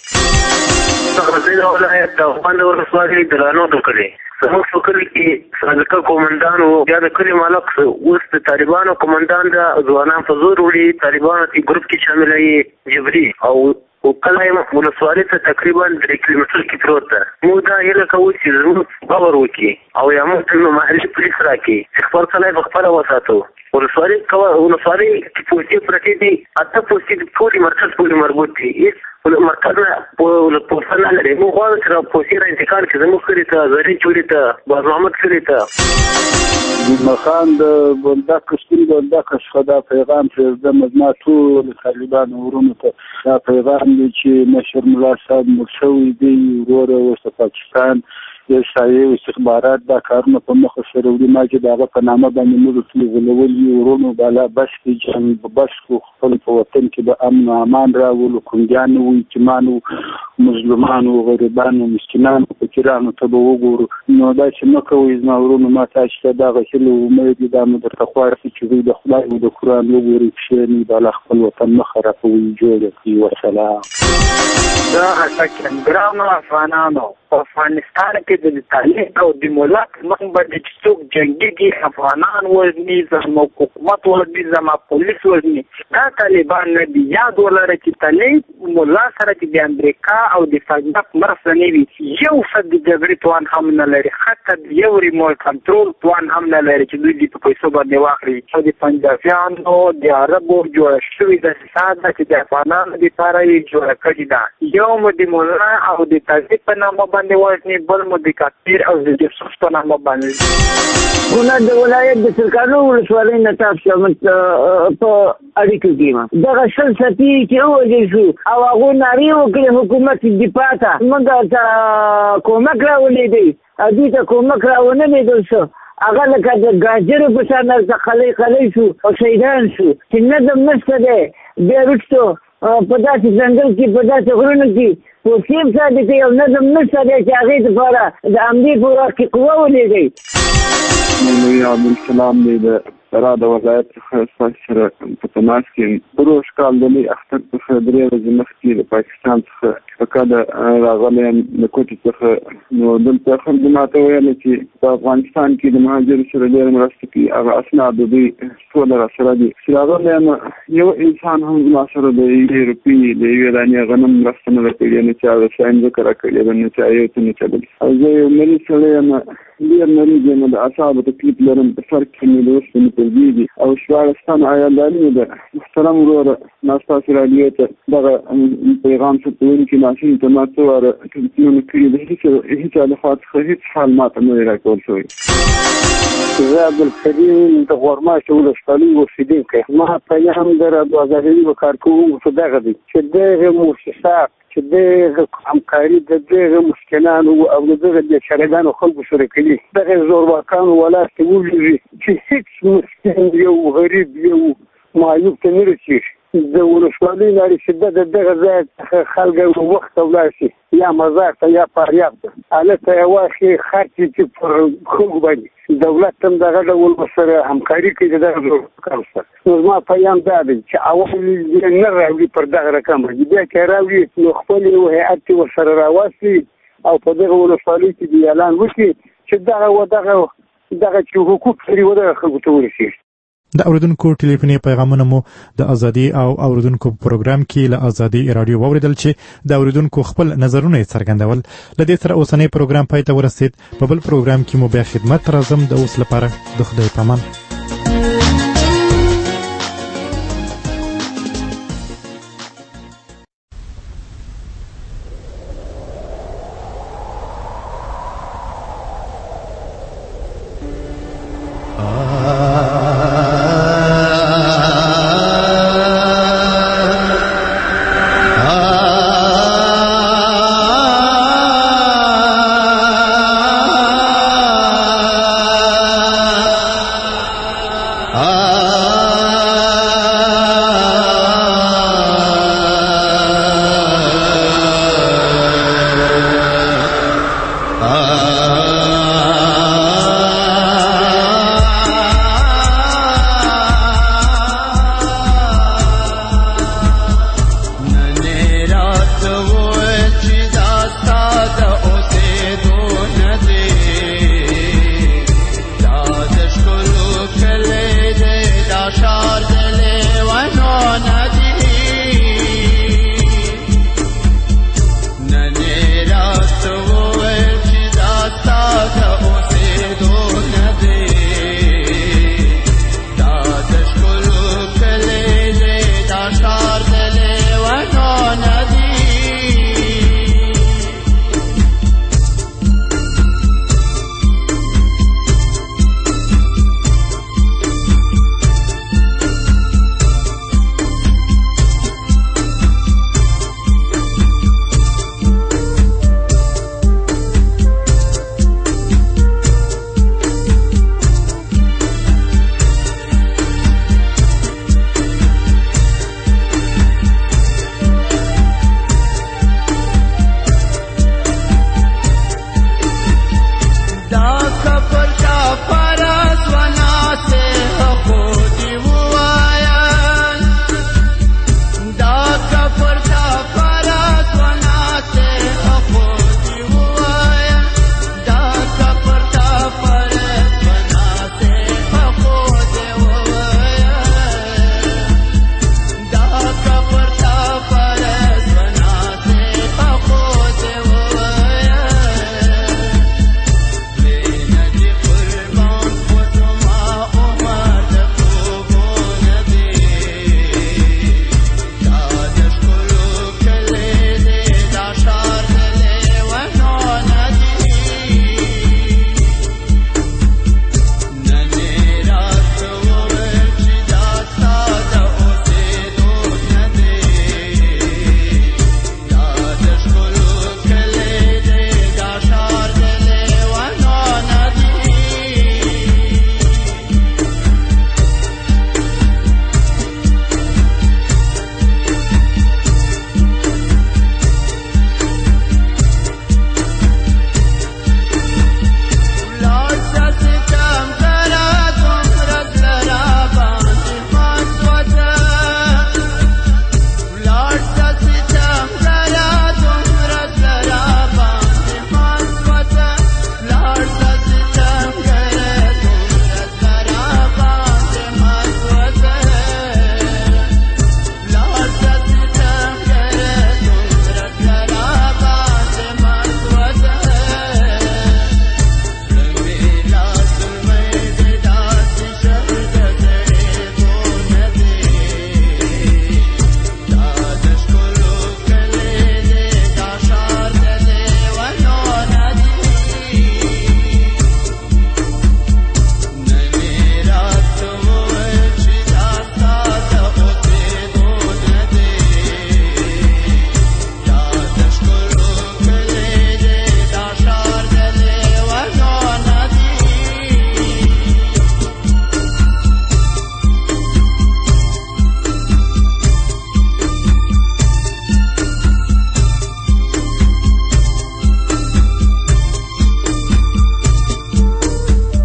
د ولایت د افغان د ولسوالۍ د رانوتو کلي زموږ په کلي کې صادقه قومندان و، بیا د کلي مالک اوس د طالبانو قومندان د ځوانان په زور وړي، طالبانو کې ګروپ کې شاملوي جبري او او کله یې ولسوالۍ ته تقریبا درې کیلومتر کې پروت ده. موږ دا هیله کوو چې زموږ باور وکړي او یا موږ ته محلي پولیس راکړي چې خپل سړی په خپله وساتو. ولسوالۍ ولسوالۍ کې پوستې پرتې دي، اته پوستې ټولې مرکز پورې مربوط دي. هېڅ مرکز نه پوسته نه لري. موږ غواړو چې را پوستې را انتقال کړي زموږ کلي ته، زرین چوري ته، باز محمد کلي ته. مخان د بولدک شتون بولدک شخدا پیغام پرېږدم زما ټول طالبانو ورونو ته. دا پیغام دی چې مشر ملا صاحب مړ شوی دی، وروره اوس د پاکستان شایع استخبارات دا کارونه په مخه سره وړي. ما چې د هغه په نامه باندې موږ ټول غولول دي ورونو بالا بس کې جنګ په بس کو خپل په وطن کې به امن او امان راولو. کونډیانو و یتیمانو مظلومانو غریبانو مسکینانو فقیرانو ته به وګورو. نو دا چې نه کوئ زما ورونو ما تاسو ته دغه هیله امید دي دا مو درته غواړم چې دوی د خدای او د قرآن وګورئ، کښېنئ، بالا خپل وطن مه خرابوئ، جوړ کړئ. وسلام. دا حقیقت ګرانو افغانانو په افغانستان کې د تعلیم او د ملت مخ باندې چې څوک جنګېږي افغانان وژني، زموږ حکومت وژني، زموږ پولیس وژني، دا طالبان نه دي. یاد ولره چې طالب ملا سره چې د امریکا او د فضلک مرسته نه وي، یو فد د جګړې توان هم نه لري، حتی د یو ریموټ کنټرول توان هم نه لري چې دوی دې په پیسو باندې واخلي. او د پنجابیانو د عربو جوړه شوې دسیسه ده چې د افغانانو دپاره یې جوړه کړې ده. یو مو د ملا او د طالب په نامه باندې وژني، بل مو د کافر او د جاسوس په نامه باندې. کونړ د ولایت د سرکانو ولسوالۍ نه تاسو په اړیکو کې یم. دغه شل سپي چې ووژل شو او هغو نارې وکړې حکومت دفاع ته، موږ ته کومک راولی دی او دوی ته کومک راونه لیدل شو. هغه لکه د ګاجرو په شان هلته خلی خلی شو او شهیدان شو چې نظم نشته دی. بیا وروستو په داسې ځنګل کې په داسې غرونو کې پوستې هم ثابتې او نظم نشته دی چې هغې دپاره د همدې په وخت کې قوه ولیږئ. مولوي عبدالسلام دی د فرا د ولایت څخه سره په تماس کې پروش کال د لوی اختر څخه درې ورځې مخکې د پاکستان څخه فقط راغلی د کوټې څخه نو دلته خلکو ماته ویل چې په افغانستان کې د مهاجرو سره ډېر مرسته کوي هغه اسناد د دوی ټول راسره دي چې راغلی یم یو انسان هم زما سره د یوې روپۍ د یوې دانې غنم مرسته نه ده کړې نه چا د شاین ذکر راکړې ده نه چا یو څه نه چا بل او زه یو مریض سړی یم ډېر مریض یم د اعصابو تکلیف لرم په سر کې مې د اوسپنې پرزې دي او شپاړس تنه عیالداري مې ده محترم وروره ما ستاسو راډیو ته دغه پیغام څرخوونکي ماشین ته ما څو واره ټلیفونونه کړي د هېڅ هېچا لخوا څخه هېڅ حال ما ته نه دی راکول شوی. زه عبدالکریم د غورماشو ولسوالۍ اوسېدونکی ما پیام د راډیو ازادي په کارکوونکو دغه دی چې دغه مؤسسات چې دغه همکاري د دغه مسکینانو او دغه بیچارهګانو خلکو سره کوي دغه زورواکانو ولایت ته ولیږي چې هېڅ مسکین یو غریب یو معیوب ته نه رسېږي د ولسوالۍ لارې چې د دغه ځای څخه خلک وخته ولاړ شي یا مزار ته یا فاریاب ته هلته یې واخلي خرڅ چې پر خلکو باندې دولت هم دغه ډول ورسره همکاري کوي د دغه زورواکانو سره نو زما پیام دا دی چې اول یې نه راوړي پر دغه رقم باندې بیا که یې راوړي نو خپل یو هیات یې ورسره راواستي او په دغه ولسوالۍ کې دې اعلان وکړي چې دغه و دغه دغه چې حقوق لري و دغه خلکو ته ورسېږي. د اوریدونکو ټلیفوني پیغامونه مو د ازادي او اوریدونکو په پروګرام کې له ازادي رادیو واوریدل چې د اوریدونکو خپل نظرونه یې څرګندول. له دې سره اوسنی پروګرام پای ته ورسید. په بل پروګرام کې مو بیا خدمت راځم. د اوس لپاره د خدای پامان. Ah